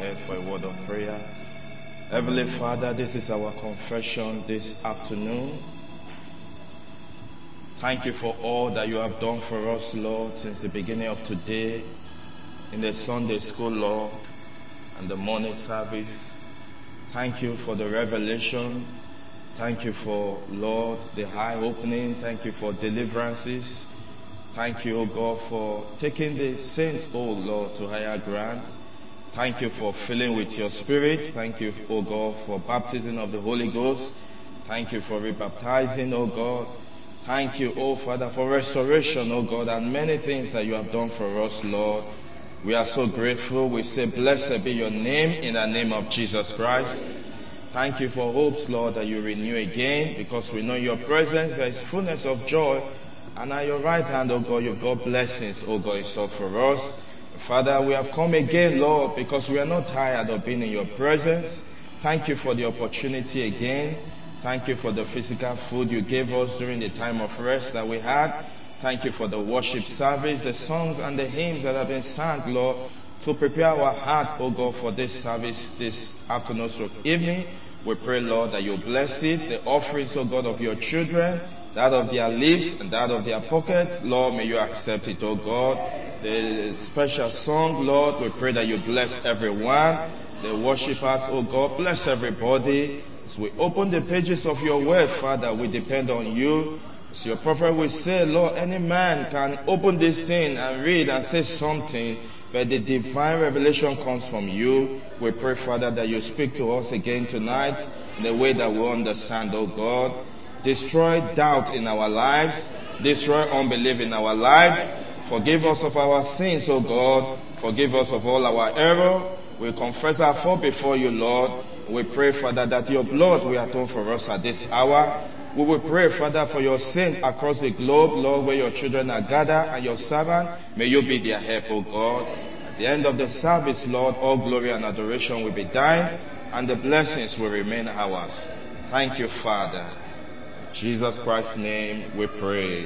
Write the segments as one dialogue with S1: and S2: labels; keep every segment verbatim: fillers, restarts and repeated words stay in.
S1: ahead for a word of prayer. Heavenly Father, this is our confession this afternoon. Thank you for all that you have done for us, Lord, since the beginning of today, in the Sunday school, Lord, and the morning service. Thank you for the revelation. Thank you for, Lord, the high opening. Thank you for deliverances. Thank you, O God, for taking the saints, O Lord, to higher ground. Thank you for filling with your Spirit. Thank you, O God, for baptism of the Holy Ghost. Thank you for rebaptizing, O God. Thank you, O Father, for restoration, O God, and many things that you have done for us, Lord. We are so grateful. We say, blessed be your name in the name of Jesus Christ. Thank you for hopes, Lord, that you renew again, because we know your presence, there is fullness of joy. And at your right hand, O God, you've got blessings, O God, in store for us. Father, we have come again, Lord, because we are not tired of being in your presence. Thank you for the opportunity again. Thank you for the physical food you gave us during the time of rest that we had. Thank you for the worship service, the songs and the hymns that have been sung, Lord, to prepare our heart, O God, for this service this afternoon or evening. We pray, Lord, that you bless it, the offerings, O God, of your children, that of their lips and that of their pockets. Lord, may you accept it, O God. The special song, Lord, we pray that you bless everyone. The worshipers, O God, bless everybody. As we open the pages of your word, Father, we depend on you. As your prophet will say, Lord, any man can open this thing and read and say something, but the divine revelation comes from you. We pray, Father, that you speak to us again tonight in the way that we understand, O God. Destroy doubt in our lives. Destroy unbelief in our life. Forgive us of our sins, O God. Forgive us of all our error. We confess our fault before you, Lord. We pray, Father, that your blood will atone for us at this hour. We will pray, Father, for your saints across the globe, Lord, where your children are gathered and your servant. May you be their help, O God. At the end of the service, Lord, all glory and adoration will be thine, and the blessings will remain ours. Thank you, Father. In Jesus Christ's name we pray.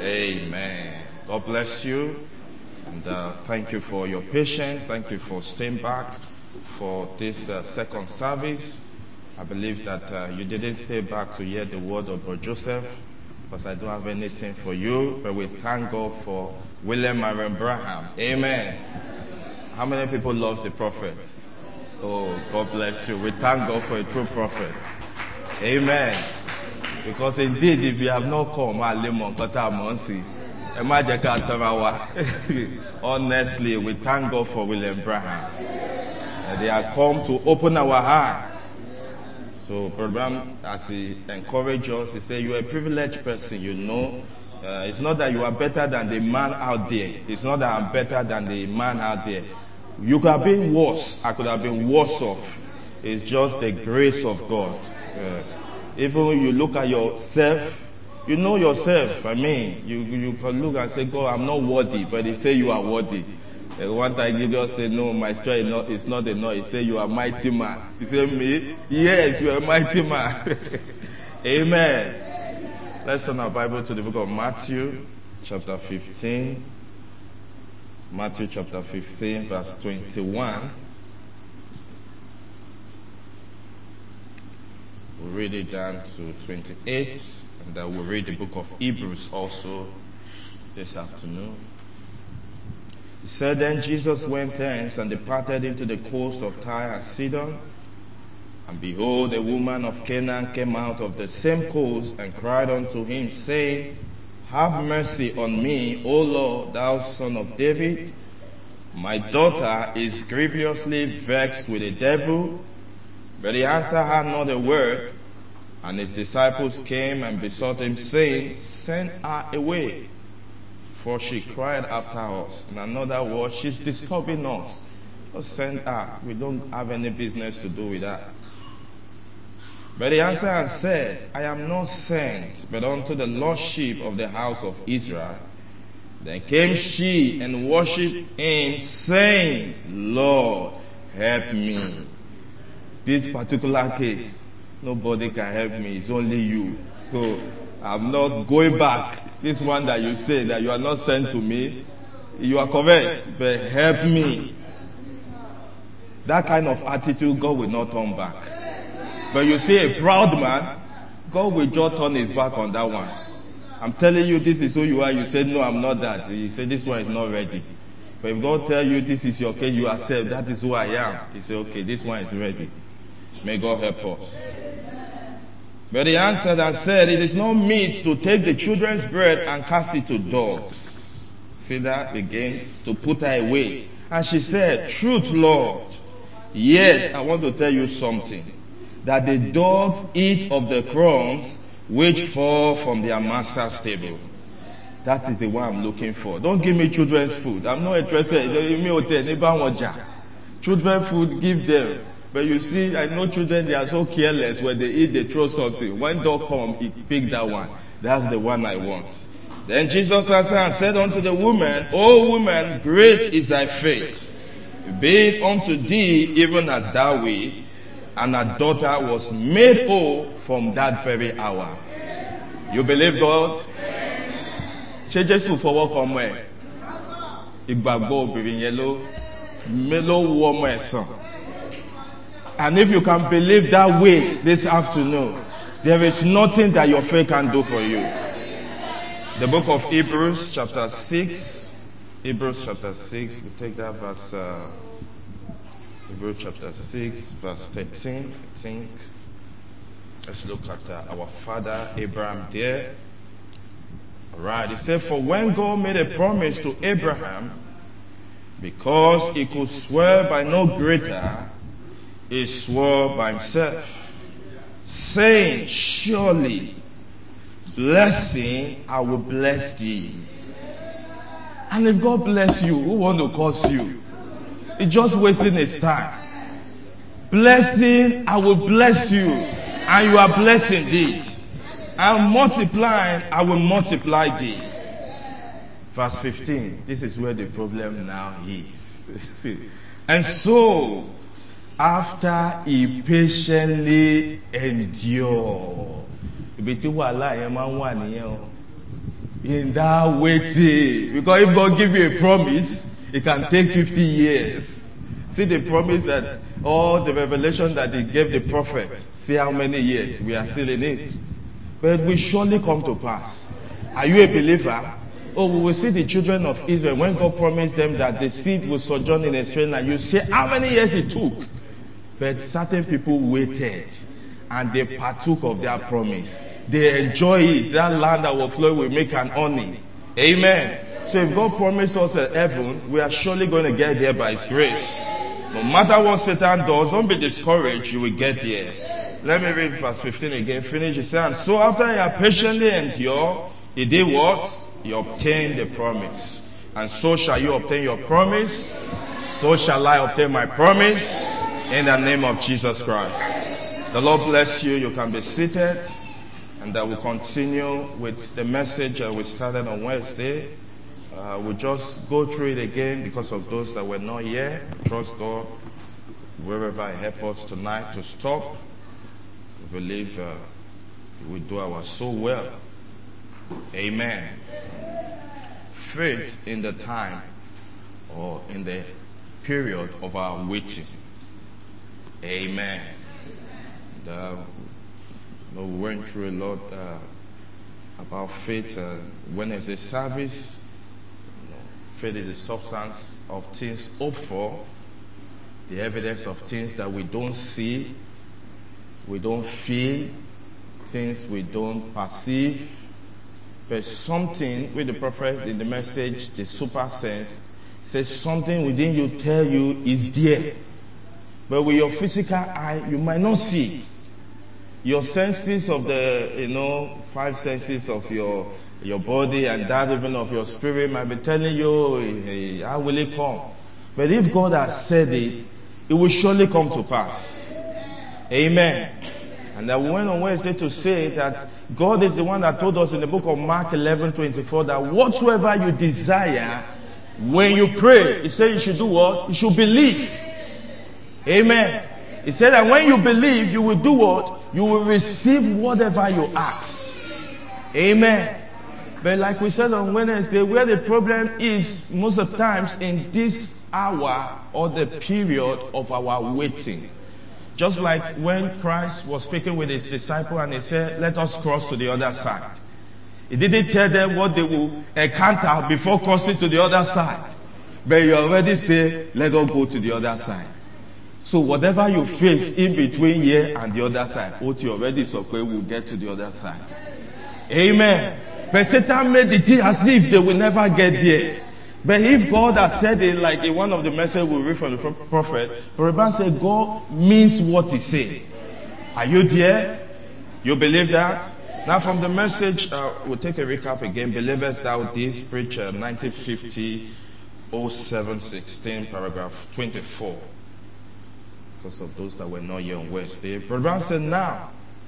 S1: Amen. God bless you. And uh, thank you for your patience. Thank you for staying back for this uh, second service. I believe that uh, you didn't stay back to hear the word of Brother Joseph, because I don't have anything for you, but we thank God for William Marion Branham. Amen. How many people love the prophet? Oh, God bless you. We thank God for a true prophet. Amen. Because indeed, if you have not come, honestly, we thank God for William Branham. They are come to open our heart. So, program, as he encouraged us, he said, you are a privileged person, you know. Uh, it's not that you are better than the man out there. It's not that I'm better than the man out there. You could have been worse. I could have been worse off. It's just the grace of God. Uh, even when you look at yourself, you know yourself. I mean, you you can look and say, God, I'm not worthy. But they say you are worthy. Uh, one time Gideon said, no, my strength is not, is not enough. He said, you are a mighty man. He said, me? Yes, you are a mighty man. Amen. Let's turn our Bible to the book of Matthew, chapter fifteen. Matthew chapter fifteen, verse twenty-one. We'll read it down to twenty-eight, and then we'll read the book of Hebrews also this afternoon. He said, then Jesus went thence and departed into the coast of Tyre and Sidon. And behold, a woman of Canaan came out of the same coast and cried unto him, saying, have mercy on me, O Lord, thou son of David. My daughter is grievously vexed with the devil. But he answered her not a word. And his disciples came and besought him, saying, send her away, for she cried after us. In another word, she's disturbing us. Just send her. We don't have any business to do with that. But he answered and said, I am not sent, but unto the lost sheep of the house of Israel. Then came she and worshipped him, saying, Lord, help me. This particular case, nobody can help me. It's only you. So I'm not going back. This one that you say that you are not sent to me, you are correct, but help me. that kind of attitude, God will not turn back. But you see a proud man, God will just turn his back on that one. I'm telling you, this is who you are. You say, no, I'm not that. You say, this one is not ready. But if God tell you this is your case, you accept, that is who I am. You say, okay, this one is ready. May God help us. But he answered and said, it is not meet to take the children's bread and cast it to dogs. See that again? To put her away. And she said, truth, Lord. Yet, I want to tell you something. That the dogs eat of the crumbs which fall from their master's table. That is the one I'm looking for. Don't give me children's food. I'm not interested. Children's food, give them. But you see, I know children, they are so careless. When they eat, they throw something. When dog come, he pick that one. That's the one I want. Then Jesus answered and said unto the woman, O woman, great is thy faith. Be it unto thee even as thou wilt. And her daughter was made whole from that very hour. You believe God? Ṣé Jésù fọwọ́ kan ọmọ ẹ̀? Ìgbàgbọ́ obìnrin yẹn ló mélòó wo ọmọ ẹ̀ sàn. And if you can believe that way this afternoon, there is nothing that your faith can do for you. The book of Hebrews chapter six. Hebrews chapter six. We take that verse. Uh, Hebrews chapter six, verse thirteen. I think. Let's look at uh, our father Abraham there. Alright, he said, for when God made a promise to Abraham, because he could swear by no greater, he swore by himself, saying, surely, blessing, I will bless thee. And if God bless you, who want to curse you? He's just wasting his time. Blessing, I will bless you, and you are blessed indeed. And multiplying, I will multiply thee. Verse fifteen. This is where the problem now is. And so, after he patiently endured. In that waiting. Because if God give you a promise, it can take fifty years. See the promise that, all the revelation that he gave the prophet. See how many years we are still in it. But it will surely come to pass. Are you a believer? Oh, we will see the children of Israel when God promised them that the seed will sojourn in a strange land. You see how many years it took. But certain people waited and they partook of their promise. They enjoy it. That land that will flow will make an honey. Amen. So if God promised us a heaven, we are surely going to get there by His grace. No matter what Satan does, don't be discouraged. You will get there. Let me read verse fifteen again. Finish it. And so after he had patiently endured, he did what? He obtained the promise. And so shall you obtain your promise. So shall I obtain my promise. In the name of Jesus Christ. The Lord bless you. You can be seated. And I will continue with the message uh, we started on Wednesday. Uh, we'll just go through it again because of those that were not here. Trust God wherever He help us tonight to stop. We believe uh, He will do our soul well. Amen. Faith in the time or in the period of our waiting. Amen. And, uh, we went through a lot uh, about faith. Uh, Wednesday service. You know, faith is the substance of things hoped for, the evidence of things that we don't see, we don't feel, things we don't perceive. But something with the prophet in the message, the super sense, says something within you tell you is there. But with your physical eye, you might not see it. Your senses of the, you know, five senses of your your body and that even of your spirit might be telling you, hey, how will it come? But if God has said it, it will surely come to pass. Amen. And I went on Wednesday to say that God is the one that told us in the book of Mark eleven twenty-four that whatsoever you desire, when you pray, He said you should do what? You should believe. Amen. He said that when you believe, you will do what? You will receive whatever you ask. Amen. But like we said on Wednesday, where the problem is most of the times in this hour or the period of our waiting. Just like when Christ was speaking with his disciples and he said, let us cross to the other side. He didn't tell them what they will encounter before crossing to the other side. But he already said, let us go to the other side. So whatever you face in between here and the other side, what you already saw will get to the other side. Amen. But Satan made it as if they will never get there. But if God has said it, like in one of the messages we read from the prophet, the Bible said God means what he said. Are you there? You believe that? Now from the message, uh, we'll take a recap again. Believest thou this? Preacher, nineteen fifty oh seven sixteen, paragraph twenty-four. Because of those that were not here on Wednesday. But the Bible said, now,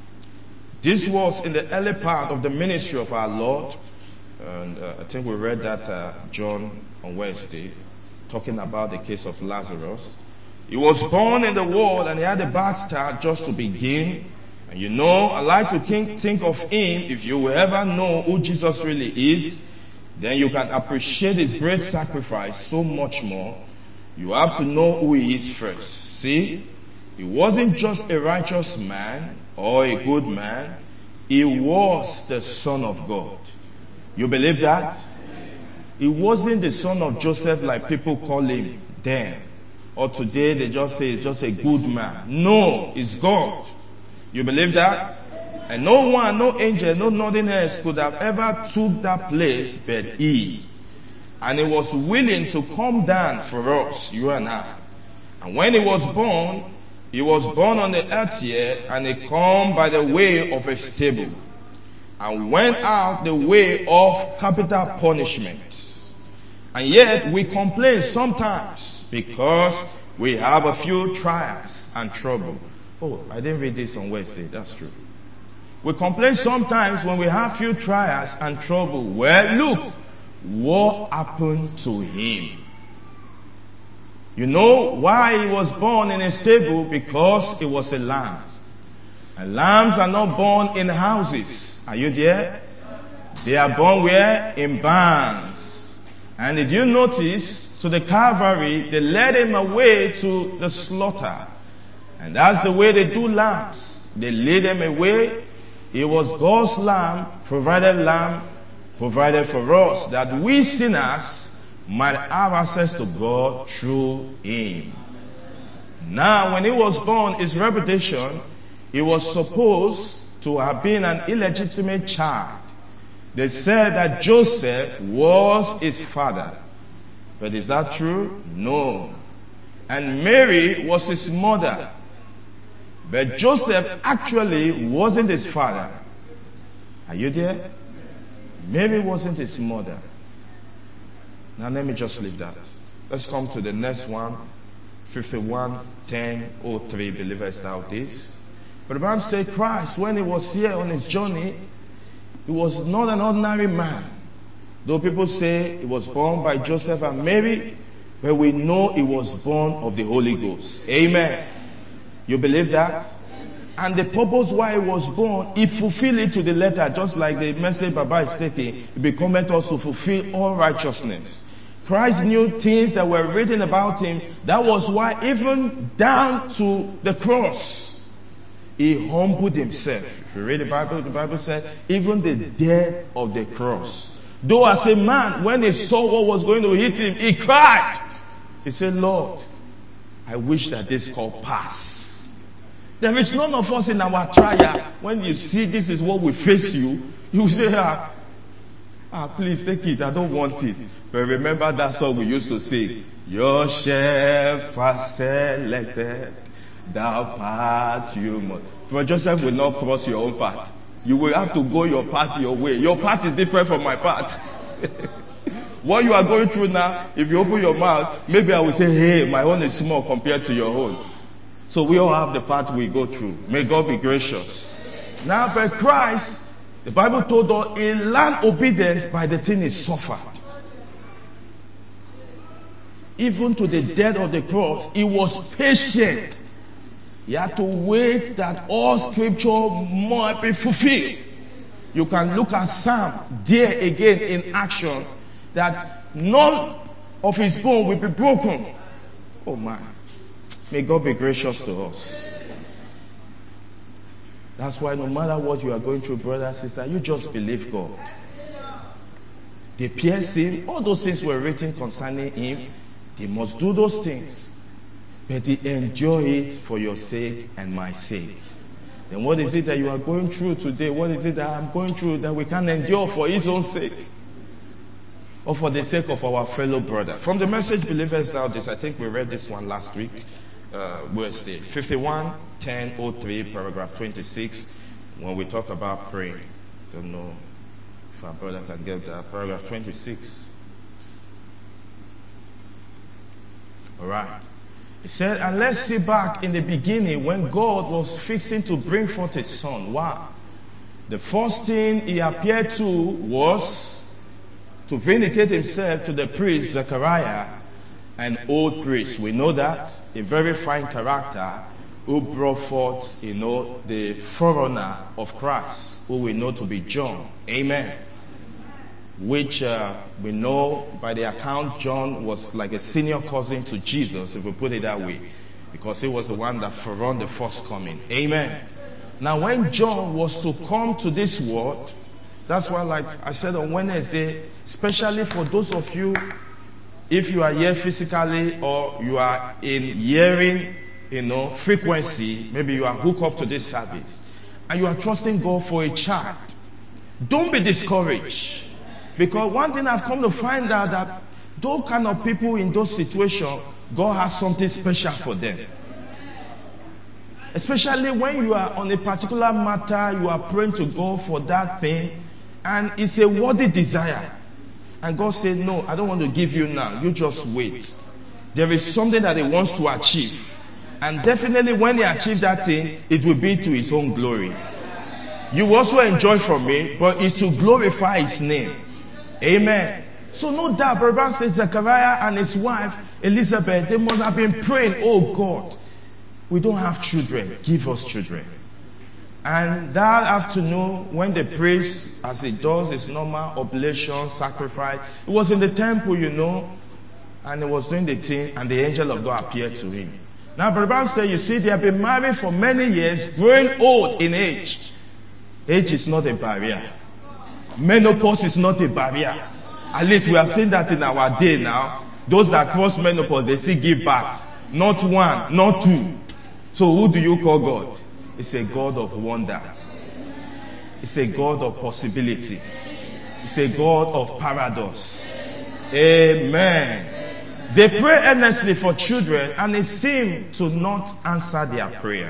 S1: this was in the early part of the ministry of our Lord. And uh, I think we read that uh, John on Wednesday, talking about the case of Lazarus. He was born in the world and he had a bad start just to begin. And you know, I like to think of him, if you will ever know who Jesus really is, then you can appreciate his great sacrifice so much more. You have to know who he is first. See, he wasn't just a righteous man or a good man. He was the Son of God. You believe that? He wasn't the son of Joseph like people call him then. Or today they just say he's just a good man. No, it's God. You believe that? And no one, no angel, no nothing else could have ever took that place but he. And he was willing to come down for us, you and I. And when he was born, he was born on the earth here and he came by the way of a stable. And went out the way of capital punishment. And yet we complain sometimes because we have a few trials and trouble. Oh, I didn't read this on Wednesday. That's true. We complain sometimes when we have few trials and trouble. Well, look, what happened to him? You know why he was born in a stable? Because he was a lamb. And lambs are not born in houses. Are you there? They are born where? In barns. And did you notice, to the Calvary, they led him away to the slaughter. And that's the way they do lambs. They lead him away. He was God's lamb, provided lamb, provided for us, that we sinners might have access to God through him. Now, when he was born, his reputation, he was supposed to have been an illegitimate child. They said that Joseph was his father. But is that true? No. And Mary was his mother. But Joseph actually wasn't his father. Are you there? Mary wasn't his mother. Now let me just leave that. Let's come to the next one. fifty-one ten oh three, believest thou this? But the Bible says Christ, when he was here on his journey, he was not an ordinary man. Though people say he was born by Joseph and Mary, but we know he was born of the Holy Ghost. Amen. You believe that? And the purpose why he was born, he fulfilled it to the letter, just like the message Baba is taking. He became us to fulfill all righteousness. Christ knew things that were written about him. That was why even down to the cross, he humbled himself. If you read the Bible, the Bible said, even the death of the cross. Though as a man, when he saw what was going to hit him, he cried. He said, Lord, I wish that this call pass. There is none of us in our trial. When you see this is what we face you, you say, ah, ah, please take it. I don't want it. But remember that song we used to sing. Your chef has selected thou path you must. But Joseph will not cross your own path. You will have to go your path your way. Your path is different from my path. What you are going through now, if you open your mouth, maybe I will say, hey, my own is small compared to your own. So we all have the path we go through. May God be gracious. Now, but Christ, the Bible told us, he learned obedience by the thing he suffered. Even to the death of the cross, he was patient. He had to wait that all scripture might be fulfilled. You can look at Psalm there again in action, that none of his bone will be broken. Oh my. May God be gracious to us. That's why no matter what you are going through, brother, sister, you just believe God. They pierced him. All those things were written concerning him. They must do those things. But they enjoy it for your sake and my sake. Then what is it that you are going through today? What is it that I'm going through that we can't endure for his own sake? Or for the sake of our fellow brother? From the Message Believers Now This, I think we read this one last week. Uh, Wednesday, fifty-one ten oh three, paragraph twenty-six, when we talk about praying. Don't know if our brother can get that. Paragraph twenty-six. Alright. He said, and let's see back in the beginning when God was fixing to bring forth his son. Wow. The first thing he appeared to was to vindicate himself to the priest Zechariah, an old priest. We know that. A very fine character who brought forth, you know, the forerunner of Christ, who we know to be John. Amen. Which uh, we know by the account, John was like a senior cousin to Jesus, if we put it that way. Because he was the one that forerunned the first coming. Amen. Now when John was to come to this world, that's why, like I said on Wednesday, especially for those of you, if you are here physically or you are in hearing, you know, frequency, maybe you are hooked up to this service, and you are trusting God for a child, don't be discouraged. Because one thing I've come to find out that those kind of people in those situations, God has something special for them. Especially when you are on a particular matter, you are praying to God for that thing, and it's a worthy desire. And God said, no, I don't want to give you now. You just wait. There is something that he wants to achieve. And definitely when he achieves that thing, it will be to his own glory. You also enjoy from it, but it's to glorify his name. Amen. So no doubt, Brother said Zechariah and his wife, Elizabeth, they must have been praying, oh God, we don't have children. Give us children. And that afternoon, when the priest, as he does his normal oblation, sacrifice, it was in the temple, you know, and he was doing the thing, and the angel of God appeared to him. Now, Brother said, you see, they have been married for many years, growing old in age. Age is not a barrier. Menopause is not a barrier. At least we have seen that in our day now. Those that cross menopause, they still give birth. Not one, not two. So who do you call God? It's a God of wonder. It's a God of possibility. It's a God of paradox. Amen. They pray earnestly for children, and it seemed to not answer their prayer.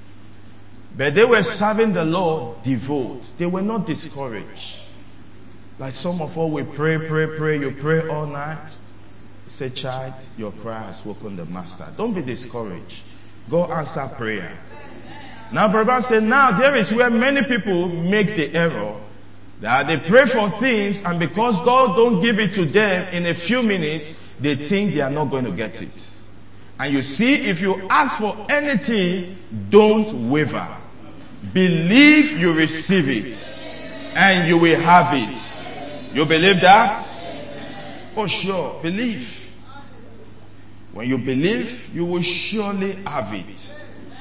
S1: But they were serving the Lord devout. They were not discouraged. Like some of us, we pray, pray, pray. You pray all night. Say, child, your prayer has woken the master. Don't be discouraged. God answer prayer. Now, Brother said, now there is where many people make the error that they pray for things, and because God don't give it to them in a few minutes, they think they are not going to get it. And you see, if you ask for anything, don't waver. Believe you receive it, and you will have it. You believe that? Oh, sure, believe. When you believe, you will surely have it.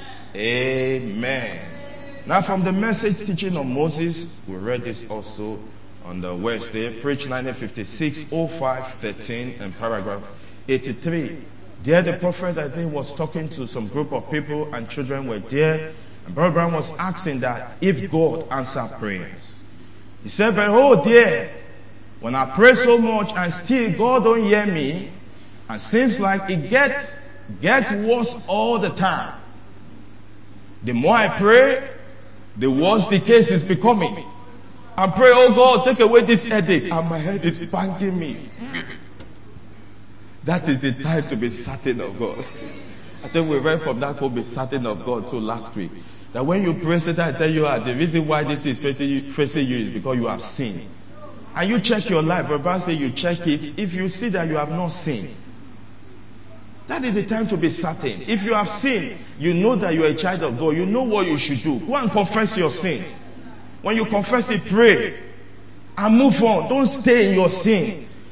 S1: Amen. Now from the Message teaching of Moses, we read this also on the Wednesday, preach nineteen fifty-six, oh five, thirteen, and paragraph eighty-three. There the prophet, I think, was talking to some group of people, and children were there. And Brother Brown was asking that if God answered prayers. He said, but oh dear, when I pray so much and still God don't hear me, and seems like it gets, gets worse all the time. The more I pray, the worse the case is becoming. I pray, oh God, take away this headache, and my head is banging me. That is the time to be certain of God. I think we read from that called be certain of God too last week. That when you pray, Satan, I tell you, the reason why this is facing you is because you have sinned. And you check your life. Brother say you check it. If you see that you have not sinned, that is the time to be certain. If you have sinned, you know that you are a child of God. You know what you should do. Go and confess your sin. When you confess it, pray. And move on. Don't stay in your sin.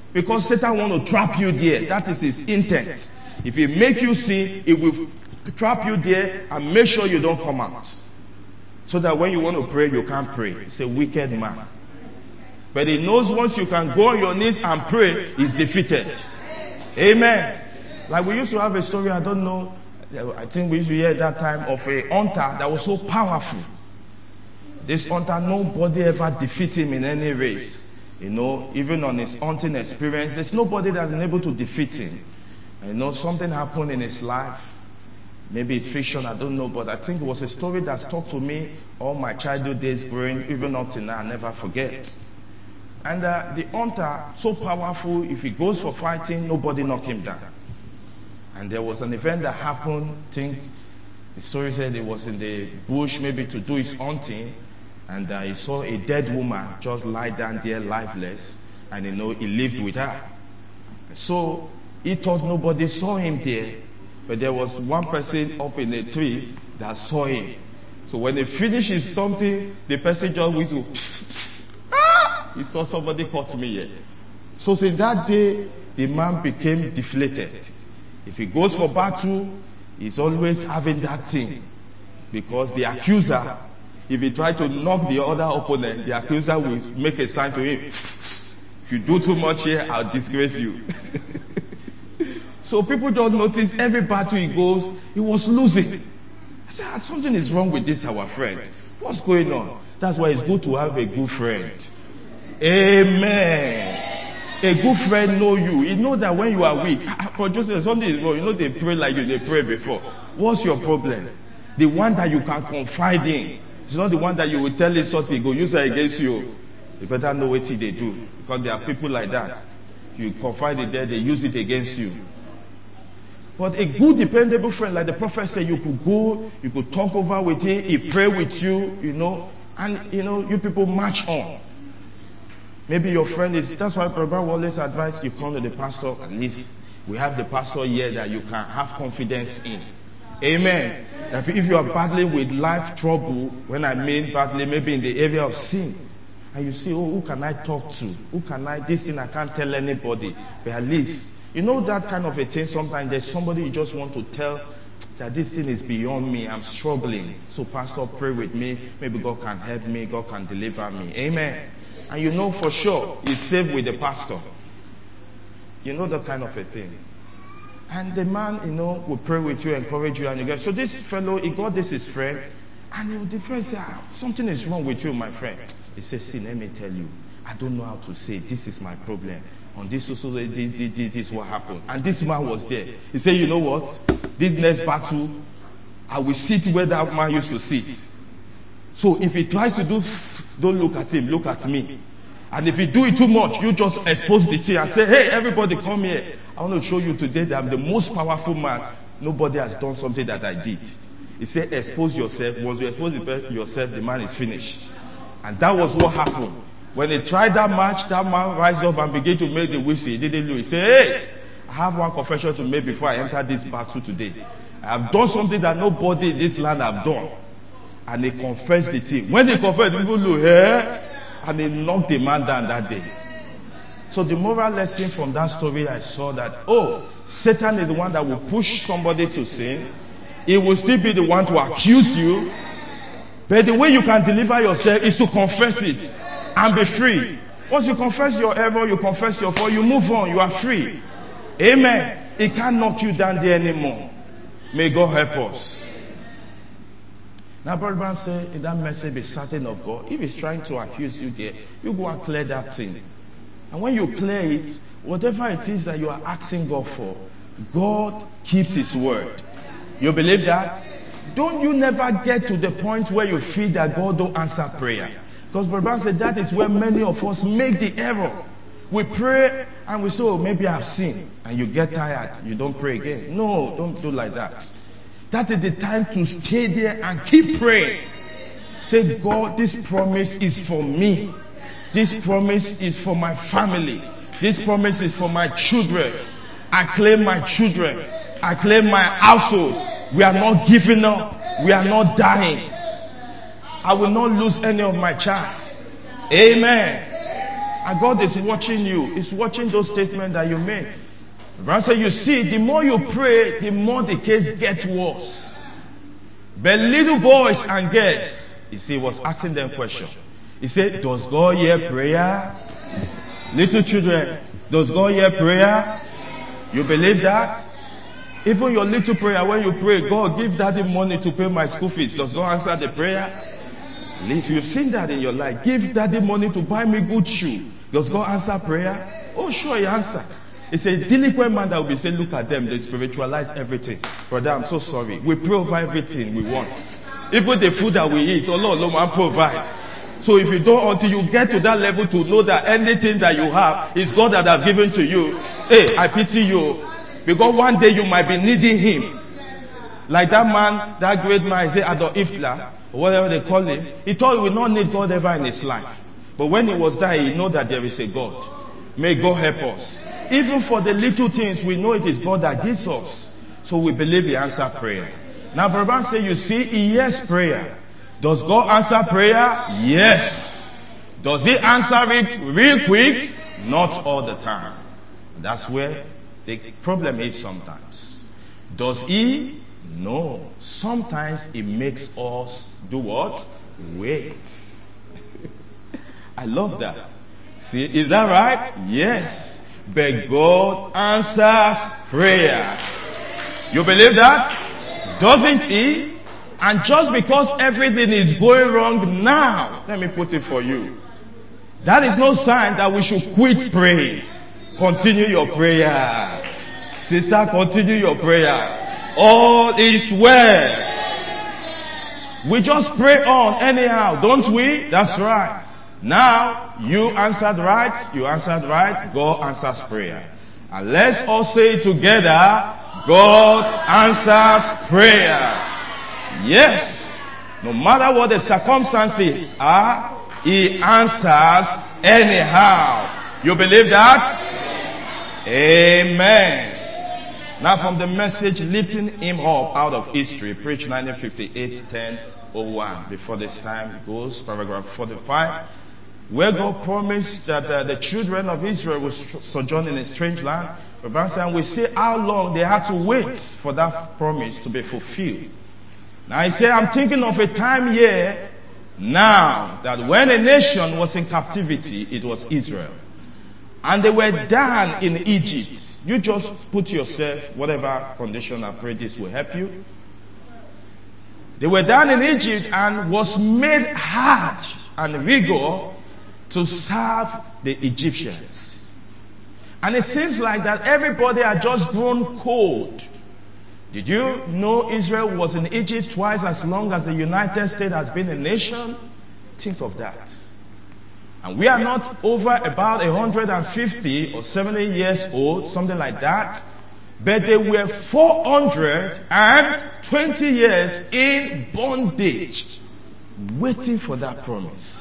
S1: Because Satan want to trap you there. That is his intent. If he make you sin, he will trap you there and make sure you don't come out. So that when you want to pray, you can't pray. It's a wicked man. But he knows once you can go on your knees and pray, he's defeated. Amen. Like we used to have a story, I don't know, I think we used to hear at that time of a hunter that was so powerful. This hunter, nobody ever defeat him in any race. You know, even on his hunting experience, there's nobody that's been able to defeat him. You know, something happened in his life. Maybe it's fiction, I don't know, but I think it was a story that stuck to me all my childhood days growing, even up to now, I never forget. And uh, the hunter, so powerful, if he goes for fighting, nobody knock him down. And there was an event that happened, I think the story said it was in the bush, maybe to do his hunting, and uh, he saw a dead woman just lie down there lifeless, and you know, he lived with her. So he thought nobody saw him there, but there was one person up in a tree that saw him. So when he finishes something, the person just whistled, psst, psst. Ah! He saw somebody caught me here. So since that day, the man became deflated. If he goes for battle, he's always having that thing. Because the accuser, if he tries to knock the other opponent, the accuser will make a sign to him, psst, if you do too much here, I'll disgrace you. So people don't notice every battle he goes, he was losing. I said, something is wrong with this, our friend. What's going on? That's why it's good to have a good friend. Amen. A good friend know you. He know that when you are weak, but Joseph, something is wrong. You know they pray like you, they pray before. What's your problem? The one that you can confide in. It's not the one that you will tell him something, go use it against you. You better know what they do. Because there are people like that. You confide in them, they use it against you. But a good, dependable friend, like the prophet said, you could go, you could talk over with him, he pray with you, you know, and, you know, you people march on. Maybe your friend is, that's why Brother Wallace advised you come to the pastor, at least we have the pastor here that you can have confidence in. Amen. If you are battling with life trouble, when I mean battling, maybe in the area of sin, and you say, oh, who can I talk to? Who can I, this thing I can't tell anybody, but at least, you know that kind of a thing, sometimes there's somebody you just want to tell that this thing is beyond me, I'm struggling. So pastor, pray with me, maybe God can help me, God can deliver me. Amen. And you know for sure, he's safe with the pastor. You know that kind of a thing. And the man, you know, will pray with you, encourage you, and you get, so this fellow, he got this his friend, and he would the friend say, ah, something is wrong with you, my friend. He says, see, let me tell you, I don't know how to say, this is my problem. On this, also, this, this, this is what happened. And this man was there. He said, you know what? This next battle, I will sit where that man used to sit. So if he tries to do, don't look at him, look at me. And if you do it too much, you just expose the thing and say, hey, everybody come here. I want to show you today that I'm the most powerful man. Nobody has done something that I did. He said, expose yourself. Once you expose yourself, the man is finished. And that was what happened. When they tried that match, that man rise up and begin to make the whistle. He didn't lose. He said, hey, I have one confession to make before I enter this battle today. I have done something that nobody in this land have done. And he confessed the thing. When he confessed, people look, eh? And he knocked the man down that day. So the moral lesson from that story, I saw that, oh, Satan is the one that will push somebody to sin. He will still be the one to accuse you. But the way you can deliver yourself is to confess it. And be free. Once you confess your error, you confess your fault, you move on, you are free. Amen. It can't knock you down there anymore. May God help us. Now, Brother Brown said in that message, be certain of God. If he's trying to accuse you there, you go and clear that thing. And when you clear it, whatever it is that you are asking God for, God keeps his word. You believe that? Don't you never get to the point where you feel that God don't answer prayer. Because Brother Brown said that is where many of us make the error. We pray and we say, oh, maybe I've sinned. And you get tired. You don't pray again. No, don't do like that. That is the time to stay there and keep praying. Say, God, this promise is for me. This promise is for my family. This promise is for my children. I claim my children. I claim my household. We are not giving up. We are not dying. I will not lose any of my child. Amen. And God is watching you. He's watching those statements that you make. Abraham said, you see, the more you pray, the more the case gets worse. But little boys and girls, you see, he was asking them questions. He said, does God hear prayer? Little children, does God hear prayer? You believe that? Even your little prayer, when you pray, God, give daddy money to pay my school fees. Does God answer the prayer? At least you've seen that in your life. Give daddy money to buy me good shoe. Does God answer prayer? Oh, sure, he answered. It's a delinquent man that will be saying, look at them, they spiritualize everything. Brother, I'm so sorry. We pray over everything we want. Even the food that we eat, oh Lord, Lord, man provide. So if you don't, until you get to that level to know that anything that you have is God that has given to you, hey, I pity you. Because one day you might be needing him. Like that man, that great man, he said Adolf Hitler, or whatever they call him, he thought he would not need God ever in his life. But when he was there, he know that there is a God. May God help us. Even for the little things, we know it is God that gives us. So we believe he answers prayer. Now, Brother say, you see, he hears prayer. Does God answer prayer? Yes. Does he answer it real quick? Not all the time. That's where the problem is sometimes. Does he? No. Sometimes he makes us do what? Wait. I love that. See, is that right? Yes. But God answers prayer. You believe that? Doesn't he? And just because everything is going wrong now, let me put it for you. That is no sign that we should quit praying. Continue your prayer. Sister, continue your prayer. All is well. We just pray on anyhow, don't we? That's right. Now, you answered right, you answered right, God answers prayer. And let's all say it together, God answers prayer. Yes. No matter what the circumstances are, he answers anyhow. You believe that? Amen. Now from the message, lifting him up out of history, preached nineteen fifty-eight, ten oh one. Before this time goes, paragraph forty-five. Where God promised that uh, the children of Israel would sojourn in a strange land. And we see how long they had to wait for that promise to be fulfilled. Now he said, I'm thinking of a time here now that when a nation was in captivity, it was Israel. And they were down in Egypt. You just put yourself, whatever condition, I pray this will help you. They were down in Egypt and was made hard and rigor to serve the Egyptians. And it seems like that everybody had just grown cold. Did you know Israel was in Egypt twice as long as the United States has been a nation? Think of that. And we are not over about one hundred fifty or seventy years old, something like that. But they were four hundred twenty years in bondage, waiting for that promise.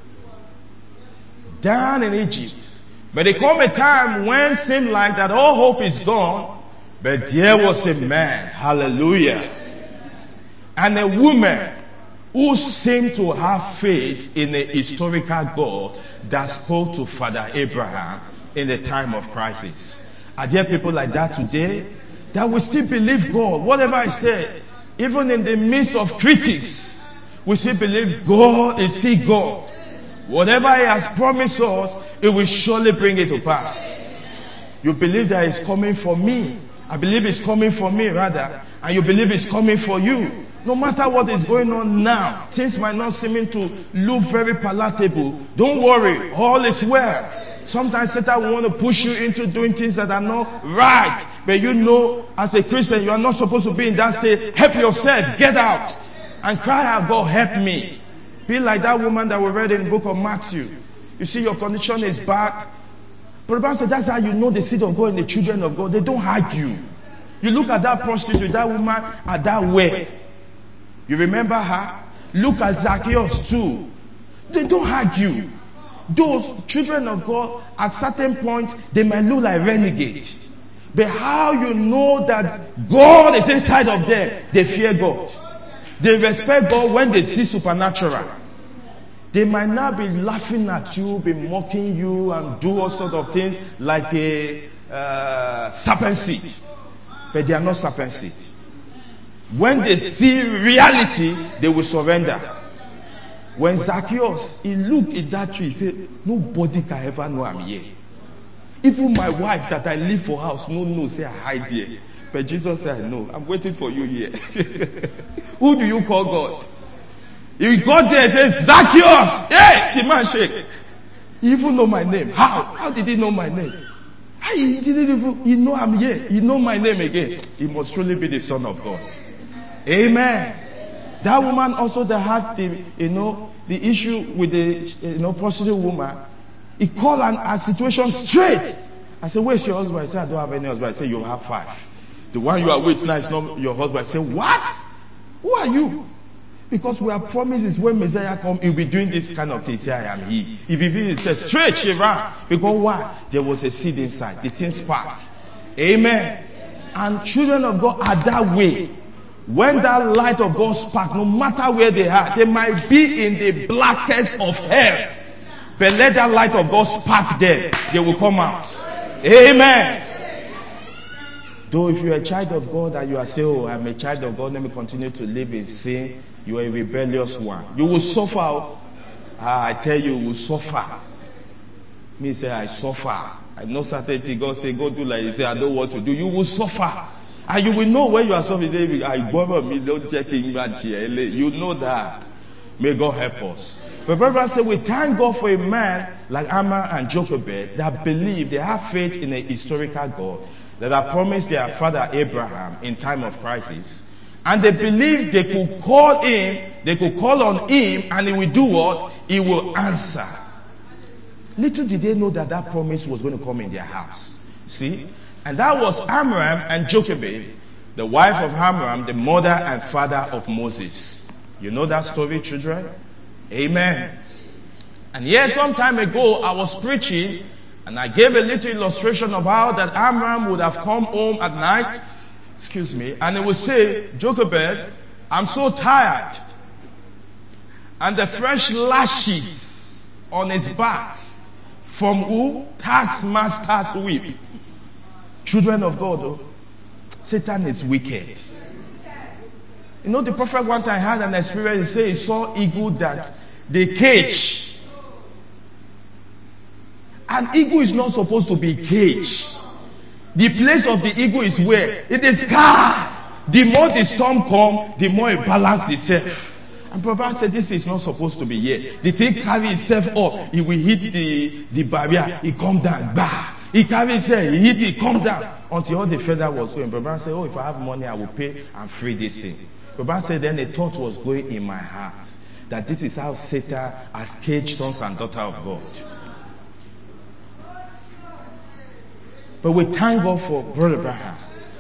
S1: Down in Egypt. But there come a time when it seemed like that all hope is gone. But there was a man, hallelujah, and a woman who seemed to have faith in a historical God that spoke to Father Abraham in the time of crisis. Are there people like that today that will still believe God, whatever I said, even in the midst of critics, we still believe God is still God. Whatever he has promised us, he will surely bring it to pass. You believe that it's coming for me. I believe it's coming for me rather. And you believe it's coming for you. No matter what is going on now, things might not seem to look very palatable. Don't worry, all is well. Sometimes Satan will want to push you into doing things that are not right. But you know, as a Christian, you are not supposed to be in that state. Help yourself, get out. And cry out, God help me. Be like that woman that we read in the book of Matthew. You see, your condition is bad. But the Bible says that's how you know the seed of God and the children of God. They don't hide you. You look at that prostitute, that woman at that well. You remember her? Look at Zacchaeus too. They don't hide you. Those children of God, at certain point, they might look like renegades. But how you know that God is inside of them? They fear God. They respect God when they see supernatural. They might not be laughing at you, be mocking you, and do all sorts of things like a uh, serpent seed. But they are not serpent seed. When they see reality, they will surrender. When Zacchaeus, he looked at that tree, he said, nobody can ever know I'm here. Even my wife that I leave for house, no, no, say I hide here. But Jesus said, no, I'm waiting for you here. Who do you call God? He got there and said, Zacchaeus! Hey! The man shake. He even know my name. How? How did he know my name? He didn't even, he know I'm here. He know my name again. He must truly be the Son of God. Amen. That woman also that had the, you know, the issue with the, you know, prostitute woman, he called her, her situation straight. I said, where's your husband? I said, I don't have any husband. I said, you have five. The one you are with now is not your husband. I said, what? Who are you? Because we are promised is when Messiah comes, he'll be doing this kind of thing. Say, I am he. If he really says straight, she ran. Because why? There was a seed inside. The thing sparked. Amen. And children of God are that way. When that light of God spark, no matter where they are, they might be in the blackest of hell. But let that light of God spark them. They will come out. Amen. Though if you're a child of God and you are saying, oh, I'm a child of God, let me continue to live in sin, you are a rebellious one. You will suffer. Ah, I tell you, you will suffer. Me say, I suffer. I know certain things. God say, go do like you say, I don't want to do. You will suffer. And you will know when you are suffering. I go me, don't check in You know that. May God help us. But brother said, we thank God for a man like Ammon and Jochebed that believe, they have faith in a historical God that had promised their father Abraham in time of crisis. And they believe they could call him, they could call on him, and he will do what? He will answer. Little did they know that that promise was going to come in their house. See? And that was Amram and Jochebed, the wife of Amram, the mother and father of Moses. You know that story, children? Amen. And yes, some time ago, I was preaching, and I gave a little illustration of how that Amram would have come home at night, excuse me, and he would say, Jochebed, I'm so tired. And the fresh lashes on his back from who? Taskmaster's whip. Children of God, oh, Satan is wicked. You know, the prophet one time had an experience. He said he saw eagle that they cage. An eagle is not supposed to be caged. The place of the eagle is where? It is sky. The more the storm comes, the more it balances itself. And Prophet said this is not supposed to be here. The thing carry itself up. It will hit the, the barrier. It come down. Bah. It carry itself. It hit it. Come down. Until all the feather was going. Prophet said, oh, if I have money, I will pay and free this thing. Prophet said then a thought was going in my heart. That this is how Satan has caged sons and daughters of God. But we thank God for Brother Abraham.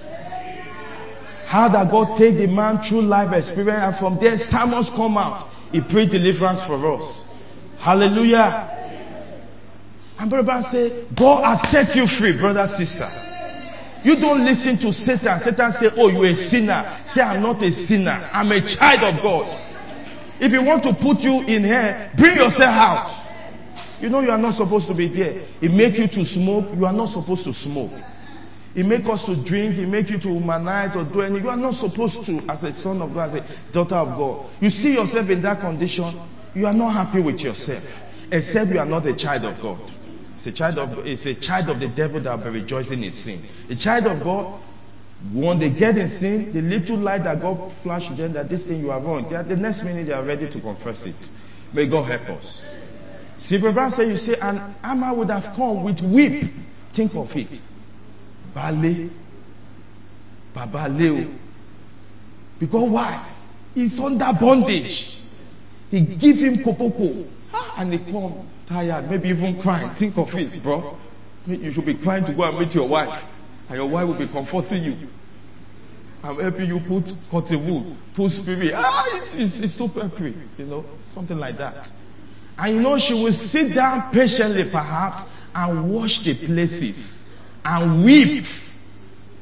S1: How that God take the man through life experience, and from there sermons come out. He prayed deliverance for us. Hallelujah. And Brother Abraham say, God has set you free, brother, sister. You don't listen to Satan. Satan say, oh, you're a sinner. Say, I'm not a sinner. I'm a child of God. If he want to put you in here, bring yourself out. You know you are not supposed to be there. He make you to smoke. You are not supposed to smoke. He make us to drink. He make you to humanize or do anything. You are not supposed to, as a son of God, as a daughter of God. You see yourself in that condition, you are not happy with yourself. Except you are not a child of God. It's a child of, it's a child of the devil that will be rejoicing in sin. A child of God, when they get in sin, the little light that God flashed to them that this thing you are wrong, they are, the next minute they are ready to confess it. May God help us. See, Brother said, you say, and Amma would have come with whip. Think of it. Bale. Baba Leo. Because why? He's under bondage. He give him kopoko. And he come tired, maybe even crying. Think of it, bro. You should be crying to go and meet your wife. And your wife will be comforting you. I'm helping you put cotton wool, put spirit. Ah, it's, it's, it's so peppery, you know, something like that. And you know, she will sit down patiently perhaps and wash the places and weep.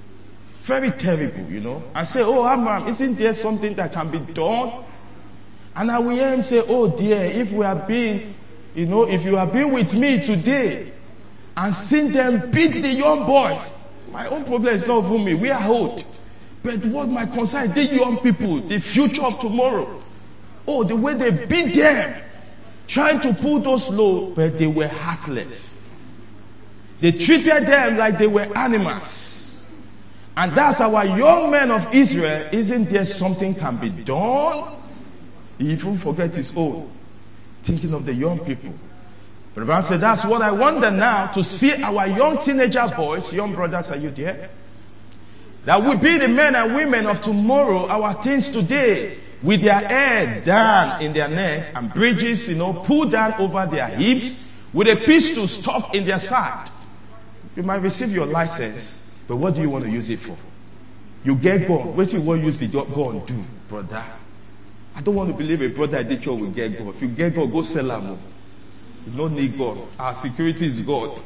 S1: Very terrible, you know. And say, oh, Amram, isn't there something that can be done? And I will hear him say, oh dear, if we have been, you know, if you have been with me today and seen them beat the young boys, my own problem is not even me. We are old. But what my concern is the young people, the future of tomorrow. Oh, the way they beat them, trying to pull those low, but they were heartless. They treated them like they were animals. And that's our young men of Israel. Isn't there something can be done? He even forget his own. Thinking of the young people. But the Bible said, that's what I wonder now, to see our young teenager boys, young brothers, are you there? That will be the men and women of tomorrow, our teens today, with their hair down in their neck and bridges, you know, pulled down over their hips, with a pistol stuck in their side. You might receive your license, but what do you want to use it for? You get gun. What do you want to use the gun do, brother? I don't want to believe a brother at the church will get gun. If you get gun, go sell them. You don't need God. Our security is God.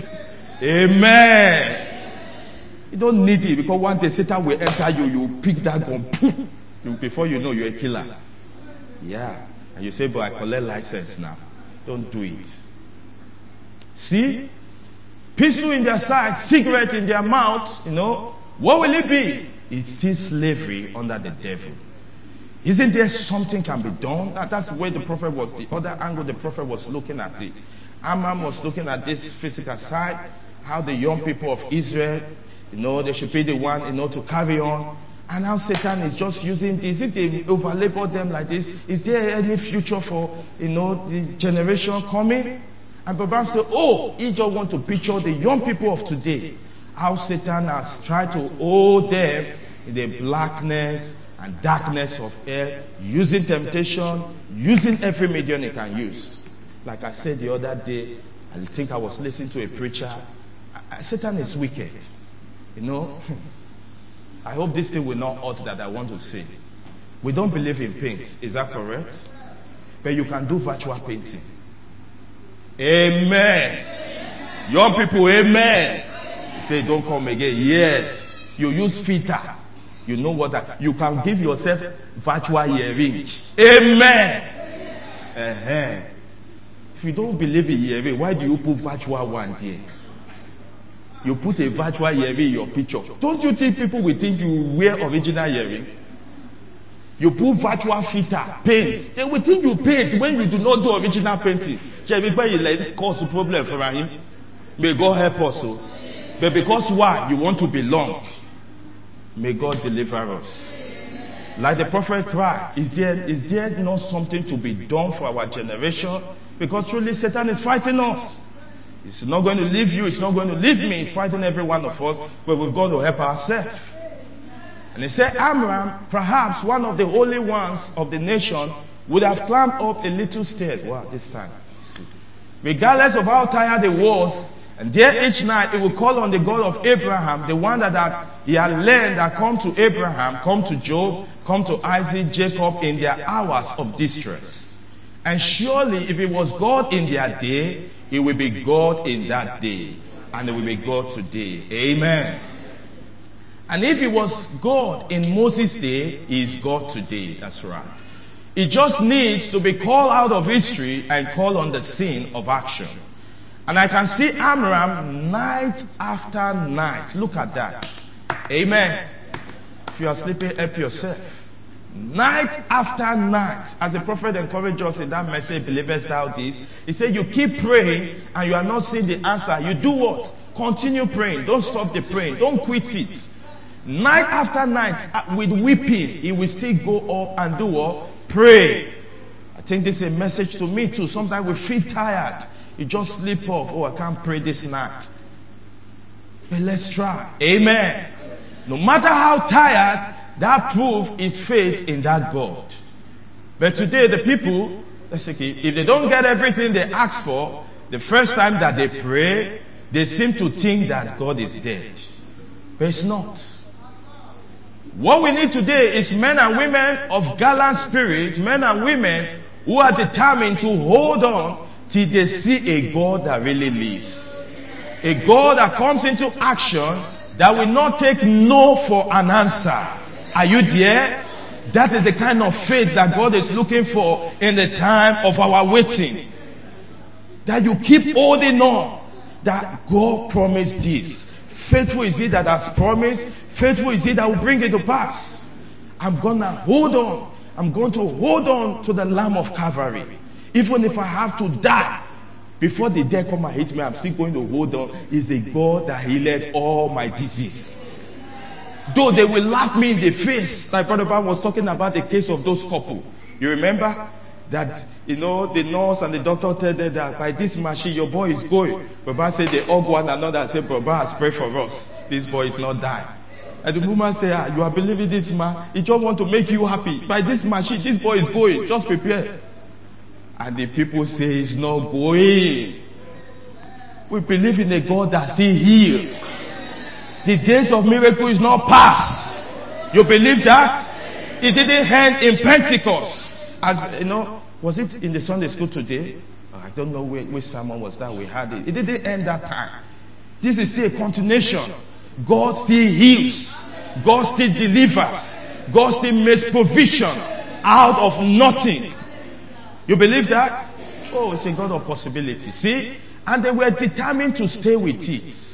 S1: Amen. You don't need it, because one day Satan will enter you, you pick that gun, poof, you, before you know you're a killer. Yeah. And you say, but I collect license now. Don't do it. See? Pistol in their side, cigarette in their mouth, you know. What will it be? It's still slavery under the devil. Isn't there something can be done? That, that's where the prophet was, the other angle the prophet was looking at it. Amram was looking at this physical side, how the young people of Israel, you know, they should be the one, you know, to carry on. And now Satan is just using this. If they overlabor them like this, is there any future for, you know, the generation coming? And Baba said, oh, he just want to picture the young people of today. How Satan has tried to hold them in the blackness and darkness of hell, using temptation, using every medium he can use. Like I said the other day, I think I was listening to a preacher. I, I, Satan is wicked. You know, I hope this thing will not hurt that I want to say. We don't believe in paints. Is that correct? But you can do virtual painting. Amen. Amen. Young people, amen. You say, don't come again. Yes. You use filter. You know what that, you can give yourself virtual earring. Amen. Uh-huh. If you don't believe in earring, why do you put virtual one there? You put a virtual earring in your picture. Don't you think people will think you wear original earring? You put virtual filter, paint. They will think you paint when you do not do original painting. Everybody like cause a problem for him. May God help us. But because why? You want to belong. May God deliver us. Like the prophet cried, is there, is there not something to be done for our generation? Because truly Satan is fighting us. It's not going to leave you, it's not going to leave me, it's fighting every one of us, but we've got to help ourselves. And he said, Amram, perhaps one of the holy ones of the nation, would have climbed up a little stair. Wow, this time. Regardless of how tired it was, and there each night he would call on the God of Abraham, the one that, that he had learned that come to Abraham, come to Job, come to Isaac, Jacob in their hours of distress. And surely if it was God in their day, it will be God in that day. And it will be God today. Amen. And if it was God in Moses' day, he is God today. That's right. It just needs to be called out of history and called on the scene of action. And I can see Amram night after night. Look at that. Amen. If you are sleeping, help yourself. Night after night. As the prophet encouraged us in that message, believest thou this? He said, you keep praying and you are not seeing the answer. You do what? Continue praying. Don't stop the praying. Don't quit it. Night after night, with weeping, he will still go up and do what? Pray. I think this is a message to me too. Sometimes we feel tired. You just sleep off. Oh, I can't pray this night. But let's try. Amen. No matter how tired, that proof is faith in that God. But today the people, let's say, if they don't get everything they ask for, the first time that they pray, they seem to think that God is dead. But it's not. What we need today is men and women of gallant spirit, men and women who are determined to hold on till they see a God that really lives. A God that comes into action that will not take no for an answer. Are you there? That is the kind of faith that God is looking for in the time of our waiting. That you keep holding on. That God promised this. Faithful is He that has promised. Faithful is He that will bring it to pass. I'm gonna hold on. I'm going to hold on to the Lamb of Calvary. Even if I have to die. Before the death come and hit me, I'm still going to hold on. Is the God that healed all my disease. Though they will laugh me in the face. Like Brother Brown was talking about the case of those couple. You remember that, you know, the nurse and the doctor told them that by this machine your boy is going. Brother said they hug one another and said, Brother has prayed for us. This boy is not dying. And the woman said, ah, you are believing this man. He just want to make you happy. By this machine, this boy is going. Just prepare. And the people say he's not going. We believe in a God that still heals. The days of miracle is not past. You believe that? It didn't end in Pentecost. As you know, was it in the Sunday school today? I don't know where, which sermon was that we had it. It didn't end that time. This is still a continuation. God still heals. God still delivers. God still makes provision out of nothing. You believe that? Oh, it's a God of possibility. See? And they were determined to stay with it.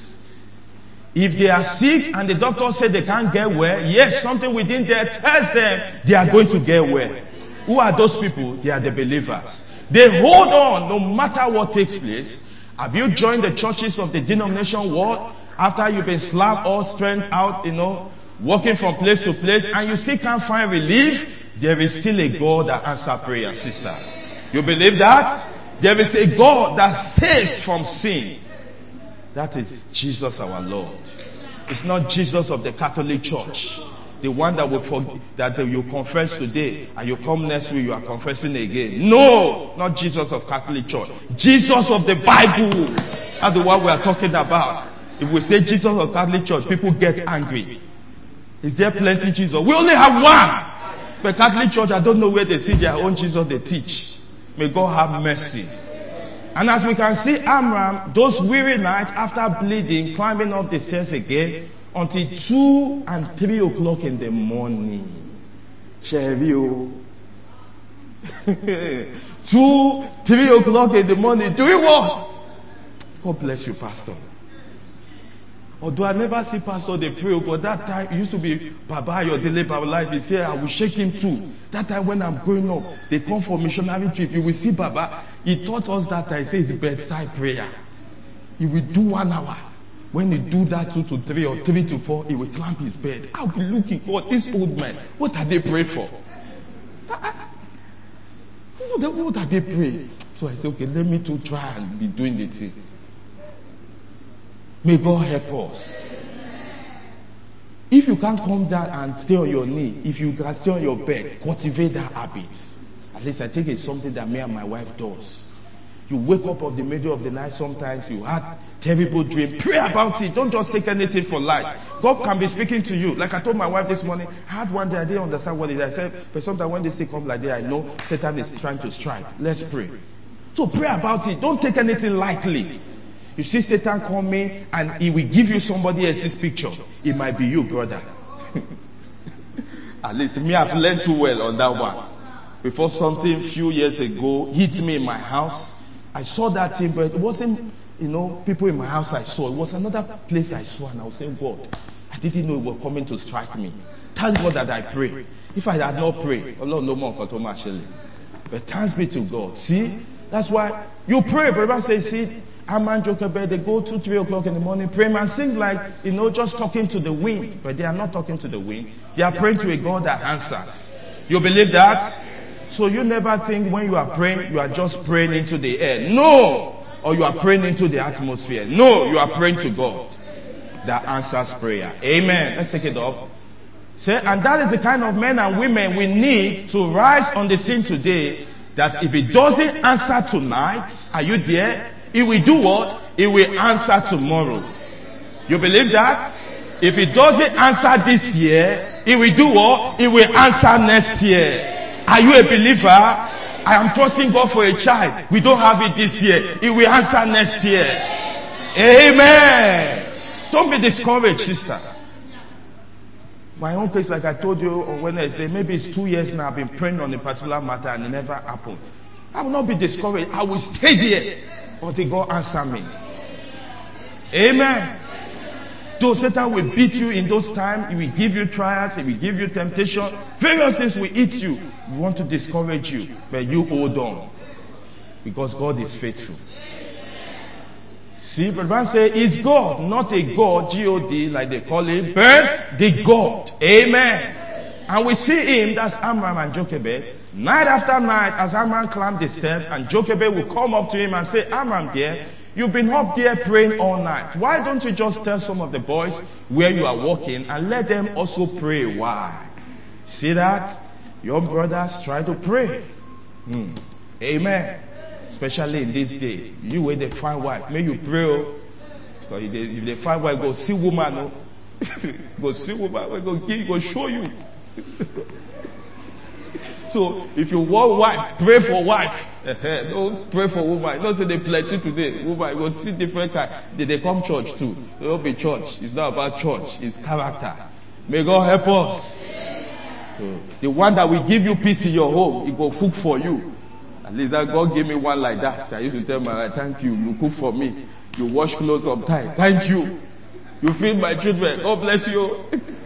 S1: If they are sick and the doctor said they can't get well, yes, something within there tells them they are going to get well. Who are those people? They are the believers. They hold on no matter what takes place. Have you joined the churches of the denomination world after you've been slapped all strength out, you know, walking from place to place, and you still can't find relief? There is still a God that answers prayer, sister. You believe that? There is a God that saves from sin. That is Jesus our Lord. It's not Jesus of the Catholic Church. The one that will forgive, that you confess today and you come next week you are confessing again. No, not Jesus of Catholic Church. Jesus of the Bible. That's the one we are talking about. If we say Jesus of Catholic Church, people get angry. Is there plenty Jesus? We only have one. But Catholic Church, I don't know where they see their own Jesus they teach. May God have mercy. And as we can see, Amram, those weary nights after bleeding, climbing up the stairs again, until two and three o'clock in the morning. Cherio. two, three o'clock in the morning. Doing what? God bless you, Pastor. Although I never see Pastor they pray, but that time it used to be Baba your daily Baba life. They say I will shake him too. That time when I'm growing up, they come for missionary trip. You will see Baba. He taught us that time. He says bedside prayer. He will do one hour. When he do that two to three or three to four, he will clamp his bed. I'll be looking, God, this old man, what are they praying for? What are they praying? So I said, okay, let me too try and be doing the thing. May God help us. If you can't come down and stay on your knee, if you can stay on your bed, cultivate that habit. At least I think it's something that me and my wife does. You wake up in the middle of the night sometimes, you had terrible dream. Pray about it. Don't just take anything for light. God can be speaking to you. Like I told my wife this morning, I had one day, I didn't understand what it is. I said, but sometimes when they say come like that, I know Satan is trying to strike. Let's pray. So pray about it. Don't take anything lightly. You see Satan coming and he will give you somebody else's picture. It might be you, brother. At least me, I've learned too well on that one. Before something few years ago hit me in my house, I saw that thing, but it wasn't, you know, people in my house I saw. It was another place I saw, and I was saying, God, I didn't know it was coming to strike me. Thank God that I prayed. If I had not prayed, Allah no more control my shelling. But thanks be to God. See, that's why you pray. Brother says, see, Aman Jokerberg, they go two, three o'clock in the morning, pray, man, seems like, you know, just talking to the wind. But they are not talking to the wind. They are praying to a God that answers. You believe that? So you never think when you are praying, you are just praying into the air. No! Or you are praying into the atmosphere. No, you are praying to God that answers prayer. Amen. Let's take it up. Say, and that is the kind of men and women we need to rise on the scene today, that if it doesn't answer tonight, are you there? It will do what? It will answer tomorrow. You believe that? If it doesn't answer this year, it will do what? It will answer next year. Are you a believer? I am trusting God for a child. We don't have it this year. It will answer next year. Amen. Don't be discouraged, sister. My own case, like I told you on Wednesday, maybe it's two years now I've been praying on a particular matter and it never happened. I will not be discouraged. I will stay there until God answer me. Amen. Though Satan will beat you in those times, he will give you trials, he will give you temptation, various things will eat you. We want to discourage you, but you hold on. Because God is faithful. See, but man say, is God, not a God, G O D, like they call it, but the God. Amen. And we see him, that's Amram and Jochebed, night after night, as Amram climbed the steps, and Jochebed will come up to him and say, Amram dear, you've been up there praying all night. Why don't you just tell some of the boys where you are walking and let them also pray? Why? See that? Your brothers try to pray. Hmm. Amen. Especially in this day. You with the fine wife. May you pray. Because if they, if they find wife, go see woman. No? Go see woman. We go give, go show you. So if you want wife, pray for wife. Don't pray for woman. Don't say they plenty today. Woman, go see different kind. They, they come church too. They don't be church. It's not about church. It's character. May God help us. So, the one that will give you peace in your home, he will cook for you. At least that God gave me one like that. So I used to tell my wife, thank you. You cook for me. You wash clothes on time. Thank you. You feed my children. God bless you.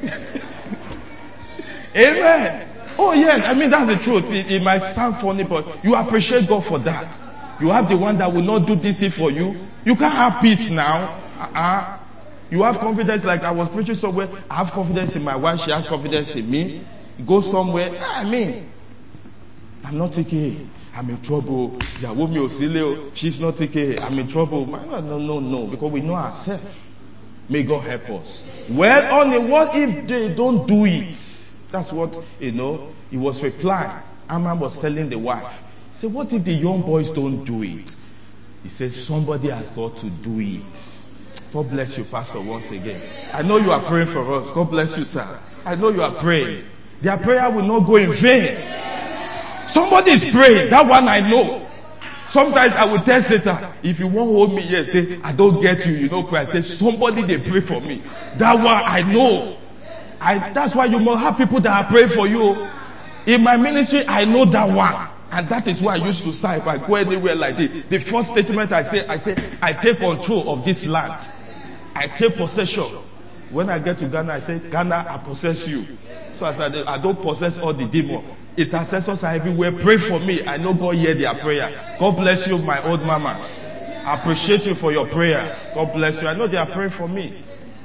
S1: Amen. Oh yes, I mean that's the truth. It, it might sound funny, but you appreciate God for that. You have the one that will not do this thing for you. You can't have peace now. Uh-uh. You have confidence, like I was preaching somewhere. I have confidence in my wife. She has confidence in me. Go somewhere. I mean, I'm not thinking, hey, I'm in trouble. She's not thinking, hey, I'm in trouble. No, no, no, no. Because we know ourselves. May God help us. Well, only what if they don't do it? That's what, you know, he was replying. Amram was telling the wife. He said, what if the young boys don't do it? He says, somebody has got to do it. God bless you, Pastor, once again. I know you are praying for us. God bless you, sir. I know you are praying. Their prayer will not go in vain. Somebody is praying. That one I know. Sometimes I will tell Satan, if you won't hold me here, say, I don't get you, you know, pray. I say, somebody they pray for me. That one I know. I, that's why you must have people that are praying for you. In my ministry, I know that one. And that is why I used to say, if I go anywhere like this, the first statement I say, I say, I take control of this land. I take possession. When I get to Ghana, I say, Ghana, I possess you. So I said, I don't possess all the demons. Intercessors are everywhere. Pray for me. I know God hear their prayer. God bless you, my old mamas. I appreciate you for your prayers. God bless you. I know they are praying for me.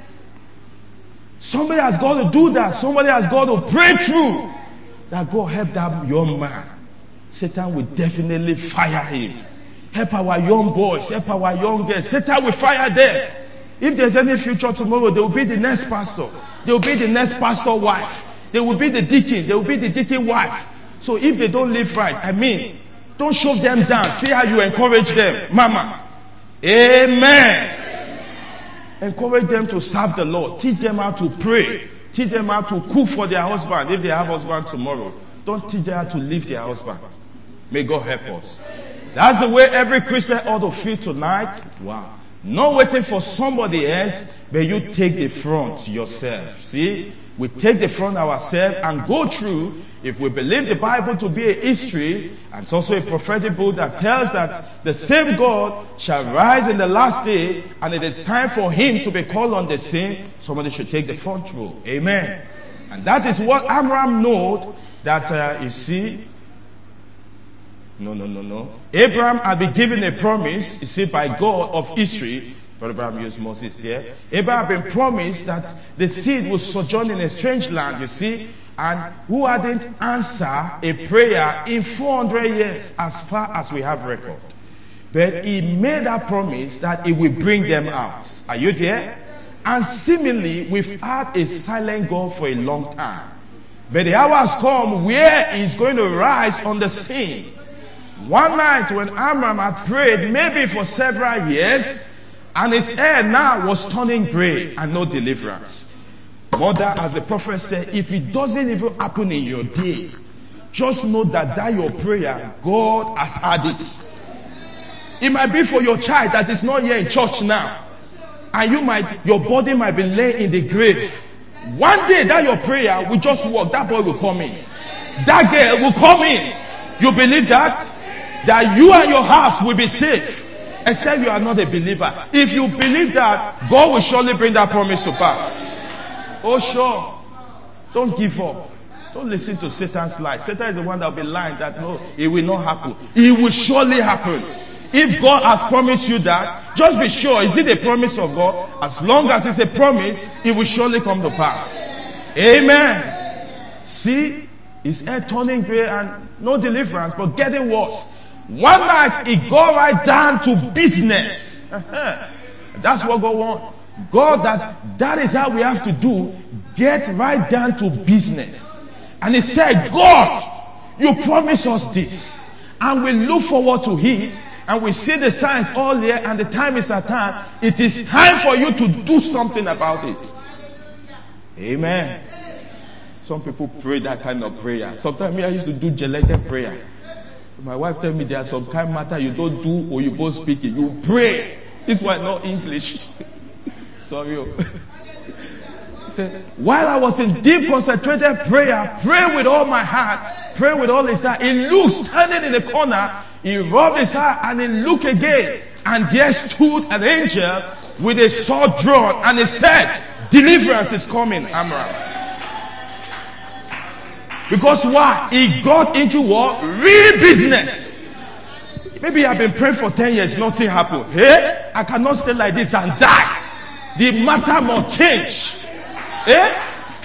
S1: Somebody has got to do that. Somebody has got to pray through. That God help that young man. Satan will definitely fire him. Help our young boys. Help our young girls. Satan will fire them. If there's any future tomorrow, they will be the next pastor. They will be the next pastor wife. They will be the deacon. They will be the deacon wife. So if they don't live right, I mean, don't shove them down. See how you encourage them. Mama. Amen. Encourage them to serve the Lord. Teach them how to pray. Teach them how to cook for their husband if they have husband tomorrow. Don't teach them how to leave their husband. May God help us. That's the way every Christian ought to feel tonight. Wow. Not waiting for somebody else, but you take the front yourself. See? We take the front ourselves and go through. If we believe the Bible to be a history, and it's also a prophetic book that tells that the same God shall rise in the last day, and it is time for him to be called on the scene, somebody should take the front row. Amen. And that is what Amram knows, that uh, you see, no, no, no, no. Abraham had been given a promise, you see, by God of history. But Abraham used Moses there. Abraham had been promised that the seed would sojourn in a strange land, you see, and who hadn't answered a prayer in four hundred years, as far as we have record. But he made that promise that he will bring them out. Are you there? And seemingly, we've had a silent God for a long time. But the hour has come where he's going to rise on the scene. One night when Amram had prayed, maybe for several years, and his hair now was turning gray and no deliverance. Mother, as the prophet said, if it doesn't even happen in your day, just know that that your prayer, God has had it. It might be for your child that is not here in church now. And you might, your body might be laying in the grave. one day that your prayer will just work. That boy will come in. That girl will come in. You believe that? That you and your house will be safe. Except you are not a believer. If you believe that, God will surely bring that promise to pass. Oh sure. Don't give up. Don't listen to Satan's lies. Satan is the one that will be lying that no, it will not happen. It will surely happen. If God has promised you that, just be sure, is it a promise of God? As long as it's a promise, it will surely come to pass. Amen. See, his head turning gray and no deliverance, but getting worse. One night, he got right down to business. That's what God wants. God, that, that is how we have to do. Get right down to business. And he said, God, you promised us this. And we look forward to it. And we see the signs all year. And the time is at hand. It is time for you to do something about it. Amen. Some people pray that kind of prayer. Sometimes me, I used to do gelated prayer. My wife tell me there are some kind of matter you don't do or you both speaking. You pray. This one not English. Sorry. Said, while I was in deep concentrated prayer, pray with all my heart, pray with all his heart. He looked standing in the corner. He rubbed his heart and he looked again. And there stood an angel with a sword drawn. And he said, deliverance is coming, Amram. Because why? He got into what? Real business. Maybe I've been praying for ten years, nothing happened. Hey, I cannot stay like this and die. The matter must change. Eh?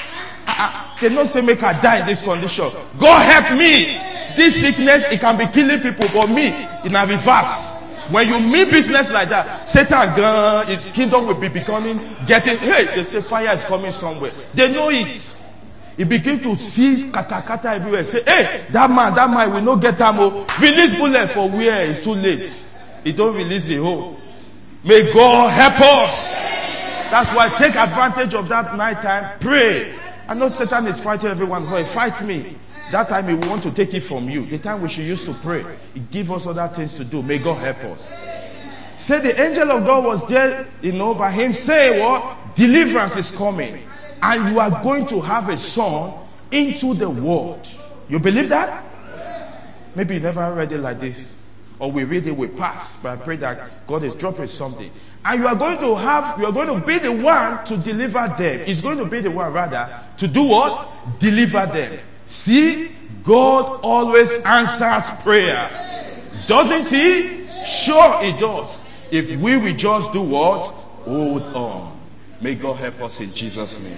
S1: I cannot say make I die in this condition. God help me. This sickness, it can be killing people, but me, in a reverse. When you mean business like that, Satan, uh, his kingdom will be becoming, getting, hey, they say fire is coming somewhere. They know it. He begin to see kata kata everywhere. Say, hey, that man, that man will not get ammo. Release bullet for where it's too late. He don't release the whole. May God help us. That's why take advantage of that night time. Pray. I know Satan is fighting everyone. Boy, fight me. That time he will want to take it from you. The time we should use to pray. He give us other things to do. May God help us. Say the angel of God was there, you know, by him say what? Deliverance is coming. And you are going to have a son into the world. You believe that? Maybe you never read it like this. Or we read it, we pass. But I pray that God is dropping something. And you are going to have, you are going to be the one to deliver them. It's going to be the one rather to do what? Deliver them. See, God always answers prayer. Doesn't he? Sure he does. If we will just do what? Hold on. May God help us in Jesus' name.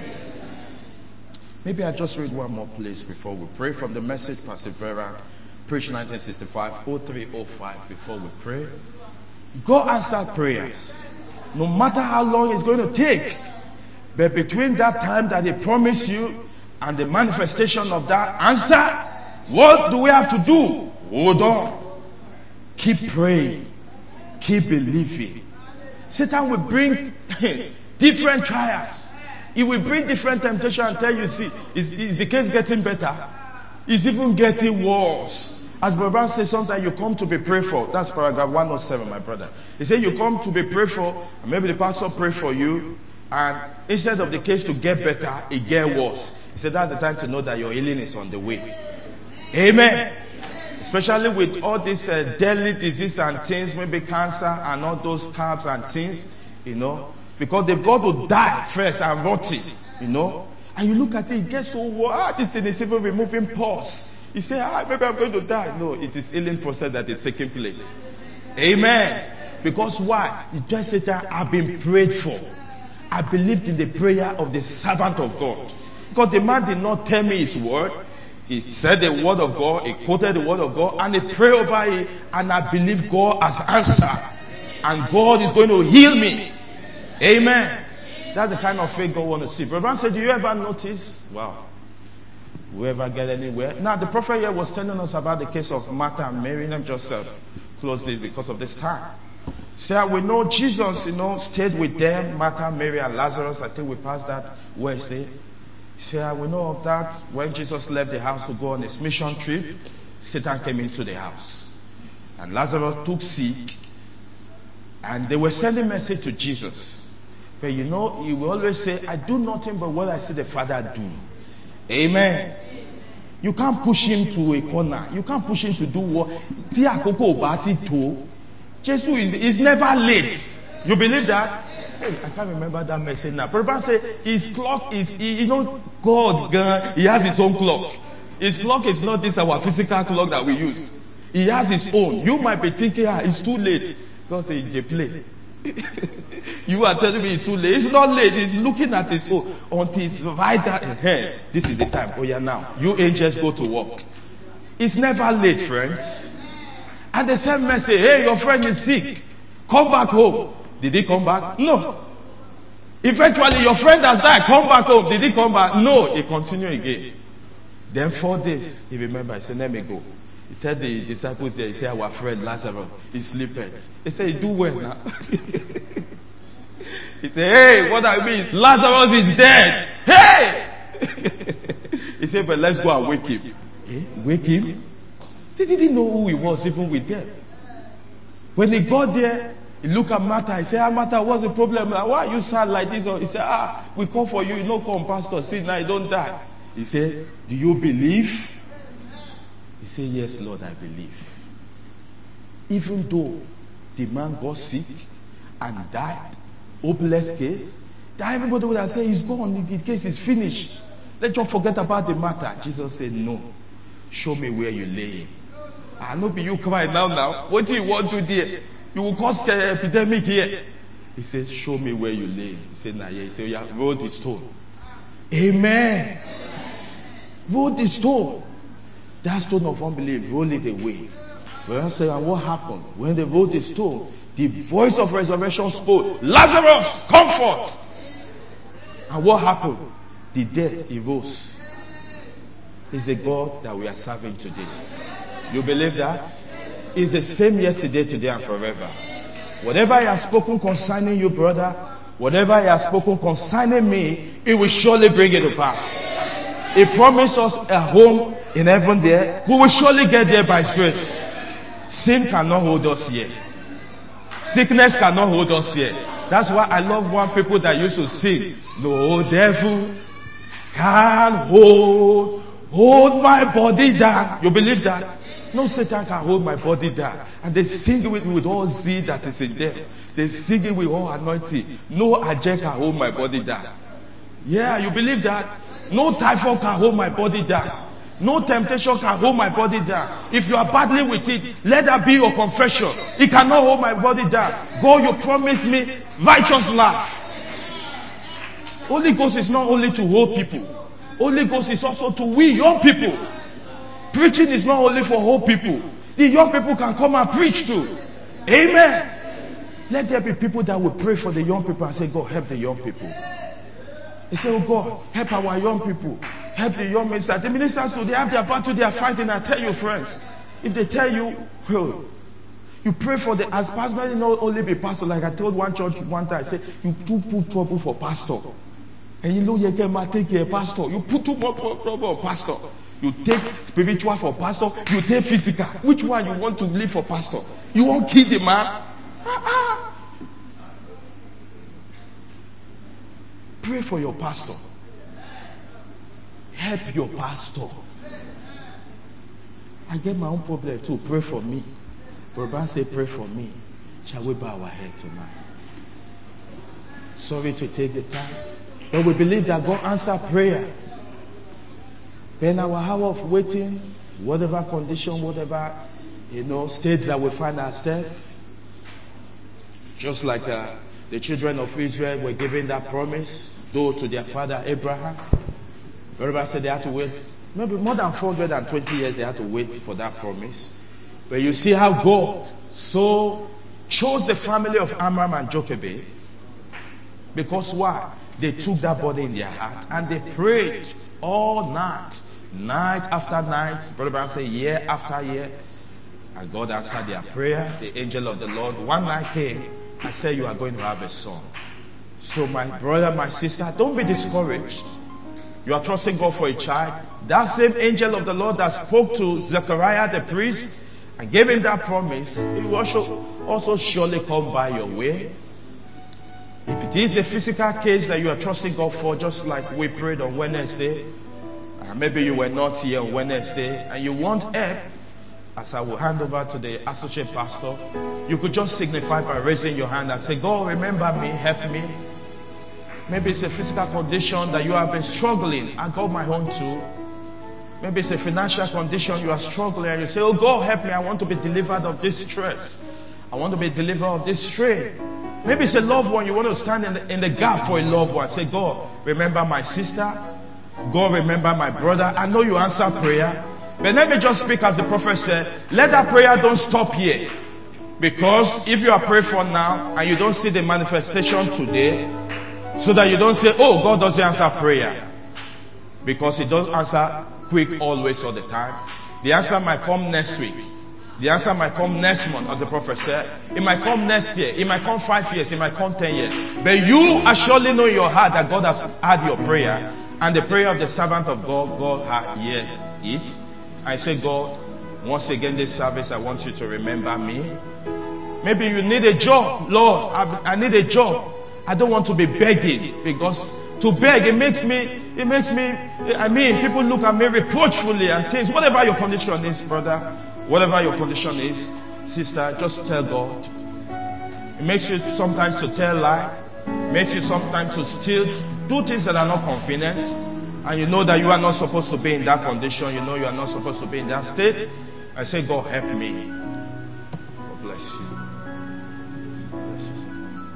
S1: Maybe I just read one more place before we pray from the message, Persevera, preach nineteen sixty-five, oh three oh five, before we pray. God answered prayers. No matter how long it's going to take. But between that time that he promised you and the manifestation of that answer, what do we have to do? Hold on. Keep praying. Keep believing. Satan will bring different trials. He will bring different temptation and tell you, see, is, is the case getting better? It's even getting worse. As Brother Brown says, sometimes you come to be prayed for. That's paragraph one oh seven, my brother. He said you come to be prayed for, and maybe the pastor pray for you, and instead of the case to get better, it get worse. He said that's the time to know that your healing is on the way. Amen. Especially with all these uh, deadly disease and things, maybe cancer and all those carbs and things, you know. Because they've got to die first and rot it, you know. And you look at it, it gets so worse. Ah, this thing is even removing pus. You say, ah, maybe I'm going to die. No, it is healing process that is taking place. Amen. Because why? It just said that I've been prayed for. I believed in the prayer of the servant of God. Because the man did not tell me his word. He said the word of God, he quoted the word of God, and he prayed over it, and I believe God has answered. And God is going to heal me. Amen. That's the kind of faith God wants to see. Brother Brown said, do you ever notice? Wow. Whoever get anywhere? Now, the prophet here was telling us about the case of Martha and Mary. Let me just uh, close this because of this time. So we know Jesus, you know, stayed with them, Martha, Mary, and Lazarus. I think we passed that Wednesday. So we know of that. When Jesus left the house to go on his mission trip, Satan came into the house. And Lazarus took sick. And they were sending message to Jesus. But you know, he will always say, I do nothing but what I see the Father do. Amen. You can't push him to a corner. You can't push him to do what. Jesus is, is never late. You believe that? Hey, I can't remember that message now. Prabhupada said his clock is, you know, God, God, he has his own clock. His clock is not this our physical clock that we use. He has his own. You might be thinking, ah, it's too late. God said, they play. You are telling me it's too late. It's not late. He's looking at his own. Until it's right at hey, this is the time. Oh yeah, now. You angels go to work. It's never late, friends. And the same message, hey, your friend is sick. Come back home. Did he come back? No. Eventually, your friend has died. Come back home. Did he come back? No. He continued again. Then four days, he remembered. He said, let me go. He told the disciples there, he said, our friend Lazarus is sleeping. He said, he do well now. He said, hey, what I mean, Lazarus is dead. Hey! He said, but let's go and wake him. Eh? Wake him? They didn't know who he was even with them. When he got there, he looked at Martha. He said, ah, Martha, what's the problem? Why are you sad like this? He said, ah, we come for you. You know, come, pastor. See, now you don't die. He said, do you believe? He said, yes, Lord, I believe. Even though the man got sick and died, hopeless case, that everybody would have said, he's gone, the case is finished. Let's just forget about the matter. Jesus said, no. Show me where you lay him. I know be you cry now, now. What do you want to do? You will cause an epidemic here. He said, show me where you lay him. He said, nah, yeah. He said, yeah, roll the stone. Amen. Roll the stone. That stone of unbelief, roll it away. Well, I say, and what happened? When they rolled the stone, the voice of resurrection spoke, Lazarus, come forth. And what happened? The dead, he rose. It's the God that we are serving today. You believe that? It's the same yesterday, today, and forever. Whatever he has spoken concerning you, brother, whatever he has spoken concerning me, it will surely bring it to pass. He promised us a home in heaven there. We will surely get there by his grace. Sin cannot hold us here. Sickness cannot hold us here. That's why I love one people that used to sing, no devil can hold, hold my body down. You believe that? No Satan can hold my body down. And they sing it with, with all zeal that is in them. They sing it with all anointing. No agent can hold my body down. Yeah, you believe that? No typhoid can hold my body down. No temptation can hold my body down. If you are battling with it, let that be your confession. It cannot hold my body down. God, you promised me righteous life. Holy Ghost is not only to hold people. Holy Ghost is also to we young people. Preaching is not only for old people. The young people can come and preach too. Amen. Let there be people that will pray for the young people and say, God, help the young people. They say, oh God, help our young people. Help the young ministers. The ministers, too, they have their battle, they are fighting. I tell you, friends, if they tell you, oh, you pray for the, as pastor, not only be pastor, like I told one church one time, I said, you too put trouble for pastor. And you know, you can take a pastor. You put too much trouble on pastor. You take spiritual for pastor, you take physical. Which one you want to live for pastor? You won't kill the man? Uh-uh. Pray for your pastor. Help your pastor. I get my own problem too. Pray for me. Brother say pray for me. Shall we bow our head tonight? Sorry to take the time. But we believe that God answers prayer. In our hour of waiting, whatever condition, whatever, you know, state that we find ourselves, just like uh, the children of Israel were given that promise, though to their father Abraham. Everybody said they had to wait, maybe more than four hundred twenty years they had to wait for that promise. But you see how God so chose the family of Amram and Jochebed. Because why? They took that body in their heart and they prayed all night, night after night. Brother Brown said year after year. And God answered their prayer. The angel of the Lord one night came and said, you are going to have a son. So my brother, my sister, don't be discouraged. You are trusting God for a child. That same angel of the Lord that spoke to Zechariah the priest and gave him that promise, it will also, also surely come by your way. If it is a physical case that you are trusting God for, just like we prayed on Wednesday, uh, maybe you were not here on Wednesday and you want help, as I will hand over to the associate pastor, you could just signify by raising your hand and say, God, remember me, help me. Maybe it's a physical condition that you have been struggling. I got my own too. Maybe it's a financial condition you are struggling and you say, oh God, help me. I want to be delivered of this stress. I want to be delivered of this strain. Maybe it's a loved one. You want to stand in the, in the gap for a loved one. Say, God, remember my sister. God, remember my brother. I know you answer prayer. But let me just speak as the prophet said. Let that prayer don't stop here. Because if you are praying for now and you don't see the manifestation today, so that you don't say, oh, God doesn't answer prayer. Because He doesn't answer quick always all the time. The answer might come next week. The answer might come next month, as the prophet said. It might come next year. It might come five years. It might come ten years. But you surely know in your heart that God has heard your prayer. And the prayer of the servant of God, God has hears it. I say, God, once again this service, I want you to remember me. Maybe you need a job. Lord, I, I need a job. I don't want to be begging, because to beg, it makes me, it makes me, I mean, people look at me reproachfully and things. Whatever your condition is, brother, whatever your condition is, sister, just tell God. It makes you sometimes to tell lie. It makes you sometimes to steal, do things that are not convenient. And you know that you are not supposed to be in that condition. You know you are not supposed to be in that state. I say, God, help me. God bless you. Bless you, sir.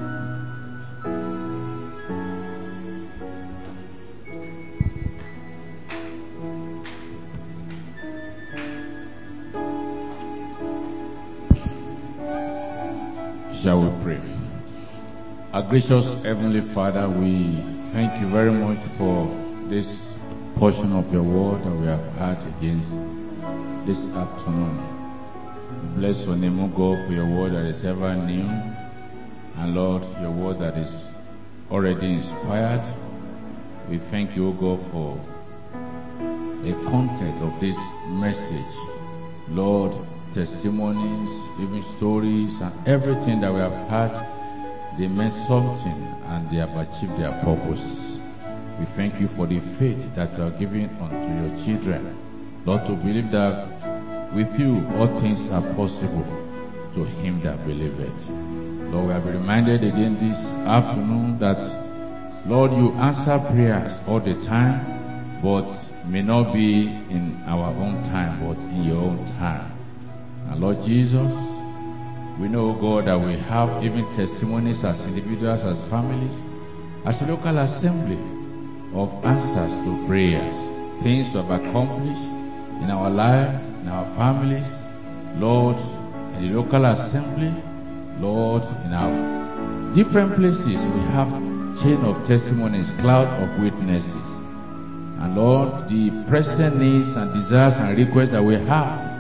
S2: Shall we pray? Our gracious Heavenly Father, we thank you very much for this portion of your word that we have heard against this afternoon. We bless your name, O God, for your word that is ever new. And Lord, your word that is already inspired. We thank you, O God, for the content of this message. Lord, testimonies, even stories, and everything that we have heard, they meant something and they have achieved their purposes. We thank you for the faith that you are giving unto your children. Lord, to believe that with you all things are possible to him that believeth. Lord, we have been reminded again this afternoon that, Lord, you answer prayers all the time, but may not be in our own time, but in your own time. And Lord Jesus, we know, God, that we have even testimonies as individuals, as families, as a local assembly of answers to prayers, things we have accomplished in our life, in our families, Lord, in the local assembly, Lord, in our different places, we have chain of testimonies, cloud of witnesses. And Lord, the present needs and desires and requests that we have,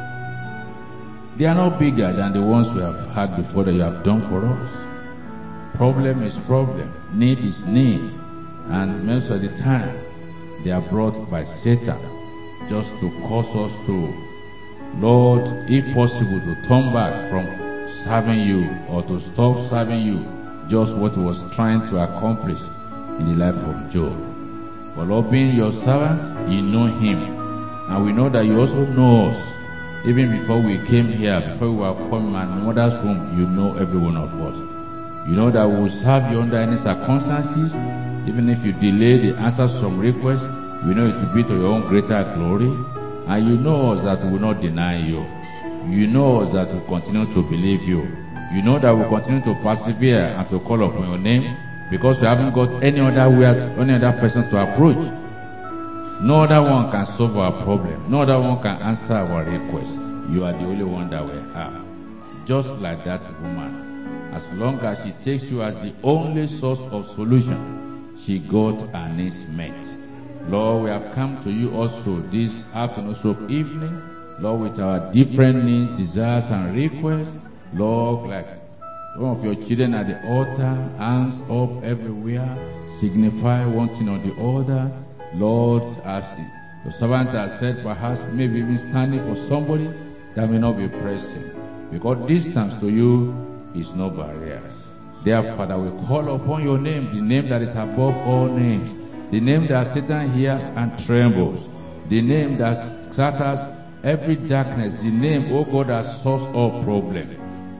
S2: they are not bigger than the ones we have had before that you have done for us. Problem is problem. Need is need. And most of the time, they are brought by Satan just to cause us to, Lord, if possible, to turn back from serving you or to stop serving you, just what he was trying to accomplish in the life of Job. But Lord, being your servant, you know him. And we know that you also know us. Even before we came here, before we were formed in my mother's womb, you know every one of us. You know that we will serve you under any circumstances. Even if you delay the answer to some requests, we know it will be to your own greater glory. And you know us that we will not deny you. You know us that we will continue to believe you. You know that we will continue to persevere and to call upon your name, because we haven't got any other way, any other person to approach. No other one can solve our problem. No other one can answer our request. You are the only one that we have. Just like that woman. As long as she takes you as the only source of solution, she got her needs met. Lord, we have come to you also this afternoon, so evening, Lord, with our different needs, desires, and requests. Lord, like one of your children at the altar, hands up everywhere, signify one thing or the other. Lord, as the servant has said, perhaps maybe even standing for somebody that may not be present. Because distance to you is no barriers. Dear Father, we call upon your name, the name that is above all names, the name that Satan hears and trembles, the name that scatters every darkness, the name, oh God, that solves all problems.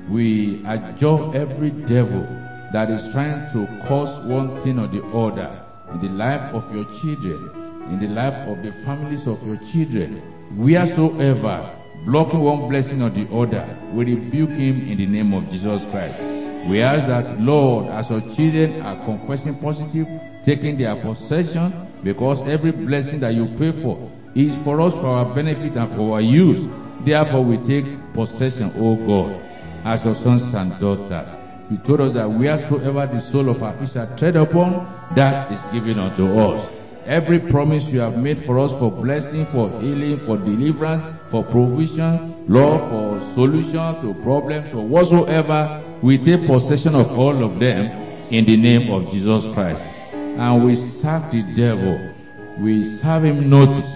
S2: We adjure every devil that is trying to cause one thing or the other in the life of your children, in the life of the families of your children, wheresoever, blocking one blessing or the other, we rebuke him in the name of Jesus Christ. We ask that, Lord, as your children are confessing positive, taking their possession, because every blessing that you pray for is for us, for our benefit and for our use. Therefore, we take possession, O God, as your sons and daughters. You told us that wheresoever the soul of our feet shall tread upon, that is given unto us. Every promise you have made for us, for blessing, for healing, for deliverance, for provision, Lord, for solution to problems, for whatsoever, we take possession of all of them in the name of Jesus Christ. And we serve the devil. We serve him notice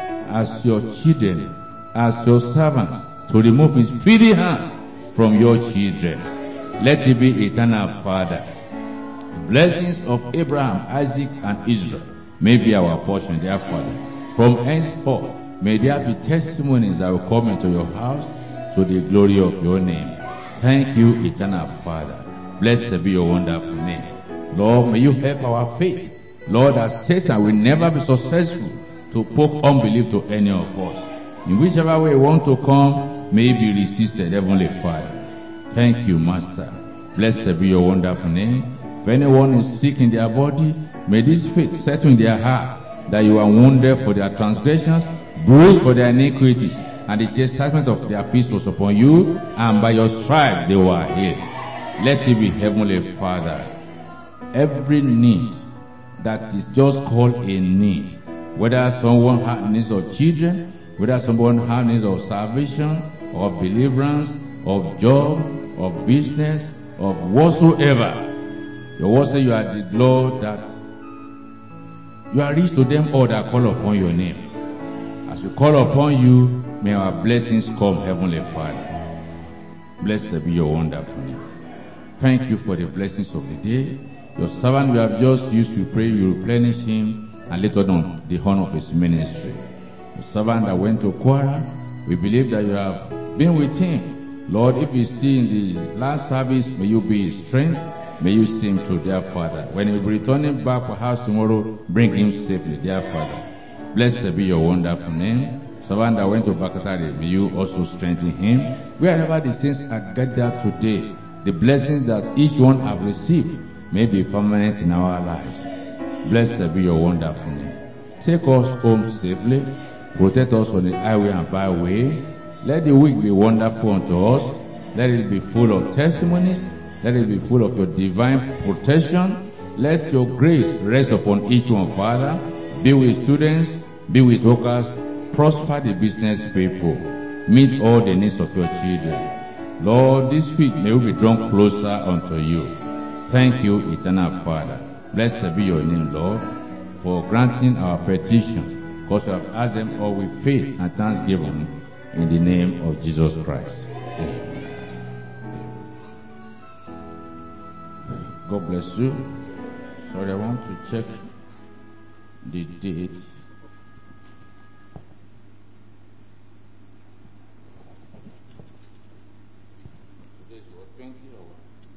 S2: as your children, as your servants, to remove his filthy hands from your children. Let it be eternal, Father. The blessings of Abraham, Isaac, and Israel may be our portion, dear Father. From henceforth, may there be testimonies that will come into your house to the glory of your name. Thank you, eternal Father. Blessed be your wonderful name. Lord, may you help our faith. Lord, that Satan will never be successful to poke unbelief to any of us. In whichever way you want to come, may it be resisted, Heavenly Father. Thank you, Master. Blessed be your wonderful name. If anyone is sick in their body, may this faith settle in their heart that you are wounded for their transgressions, bruised for their iniquities, and the chastisement of their peace was upon you, and by your stripes they were healed. Let it be, Heavenly Father. Every need that is just called a need, whether someone has needs of children, whether someone has needs of salvation, of deliverance, of job, of business, of whatsoever. Your word says you are the Lord that you are rich to them all that call upon your name. As we call upon you, may our blessings come, Heavenly Father. Blessed be your wonderful name. Thank you for the blessings of the day. Your servant we have just used, we pray you replenish him and later on the horn of his ministry. Your servant that went to Kwara, we believe that you have been with him. Lord, if he's still in the last service, may you be his strength. May you see him through, dear Father. When he will be returning back perhaps tomorrow, bring him safely, dear Father. Blessed be your wonderful name. Servant that went to Bakatari, may you also strengthen him. Wherever the saints are gathered today, the blessings that each one have received may be permanent in our lives. Blessed be your wonderful name. Take us home safely. Protect us on the highway and byway. Let the week be wonderful unto us. Let it be full of testimonies. Let it be full of your divine protection. Let your grace rest upon each one, Father. Be with students, be with workers, prosper the business people. Meet all the needs of your children. Lord, this week may we be drawn closer unto you. Thank you, eternal Father. Blessed be your name, Lord, for granting our petitions, because we have asked them all with faith and thanksgiving in the name of Jesus Christ. Amen. God bless you. Sorry, I want to check the date. Today is what, twenty or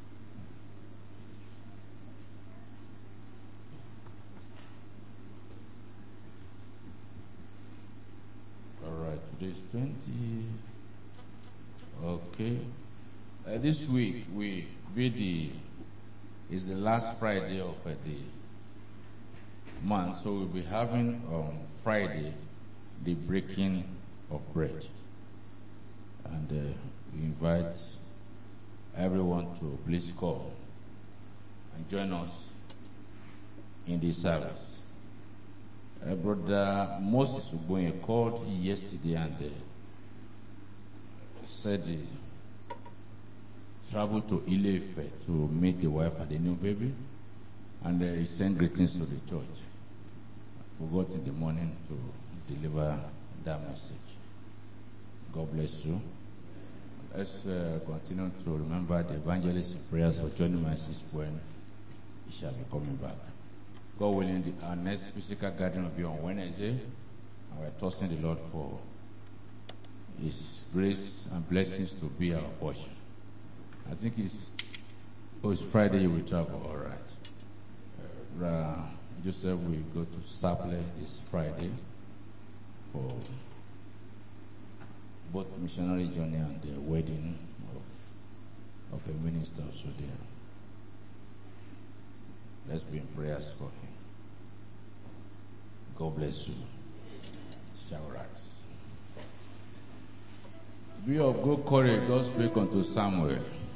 S2: what? All right, today is twenty. Okay. Uh, this week we be the is the last Friday of uh, the month, so we'll be having on Friday the breaking of bread, and uh, we invite everyone to please come and join us in this service. Uh, Brother Moses Uboye called yesterday and uh, said he traveled to Ile-Ife to meet the wife and the new baby, and uh, he sent greetings to the church. I forgot in the morning to deliver that message. God bless you. let's uh, continue to remember the evangelist in prayers for Johnny Massis when he shall be coming back. God willing, the, our next physical gathering will be on Wednesday, and we're trusting the Lord for His grace and blessings to be our portion. I think it's, oh, it's Friday you will travel, all right. Uh, Joseph will go to Saple this Friday for both missionary journey and the wedding of, of a minister also there. Let's be in prayers for him. God bless you. Shall rise. Be of good courage, God spake unto Samuel.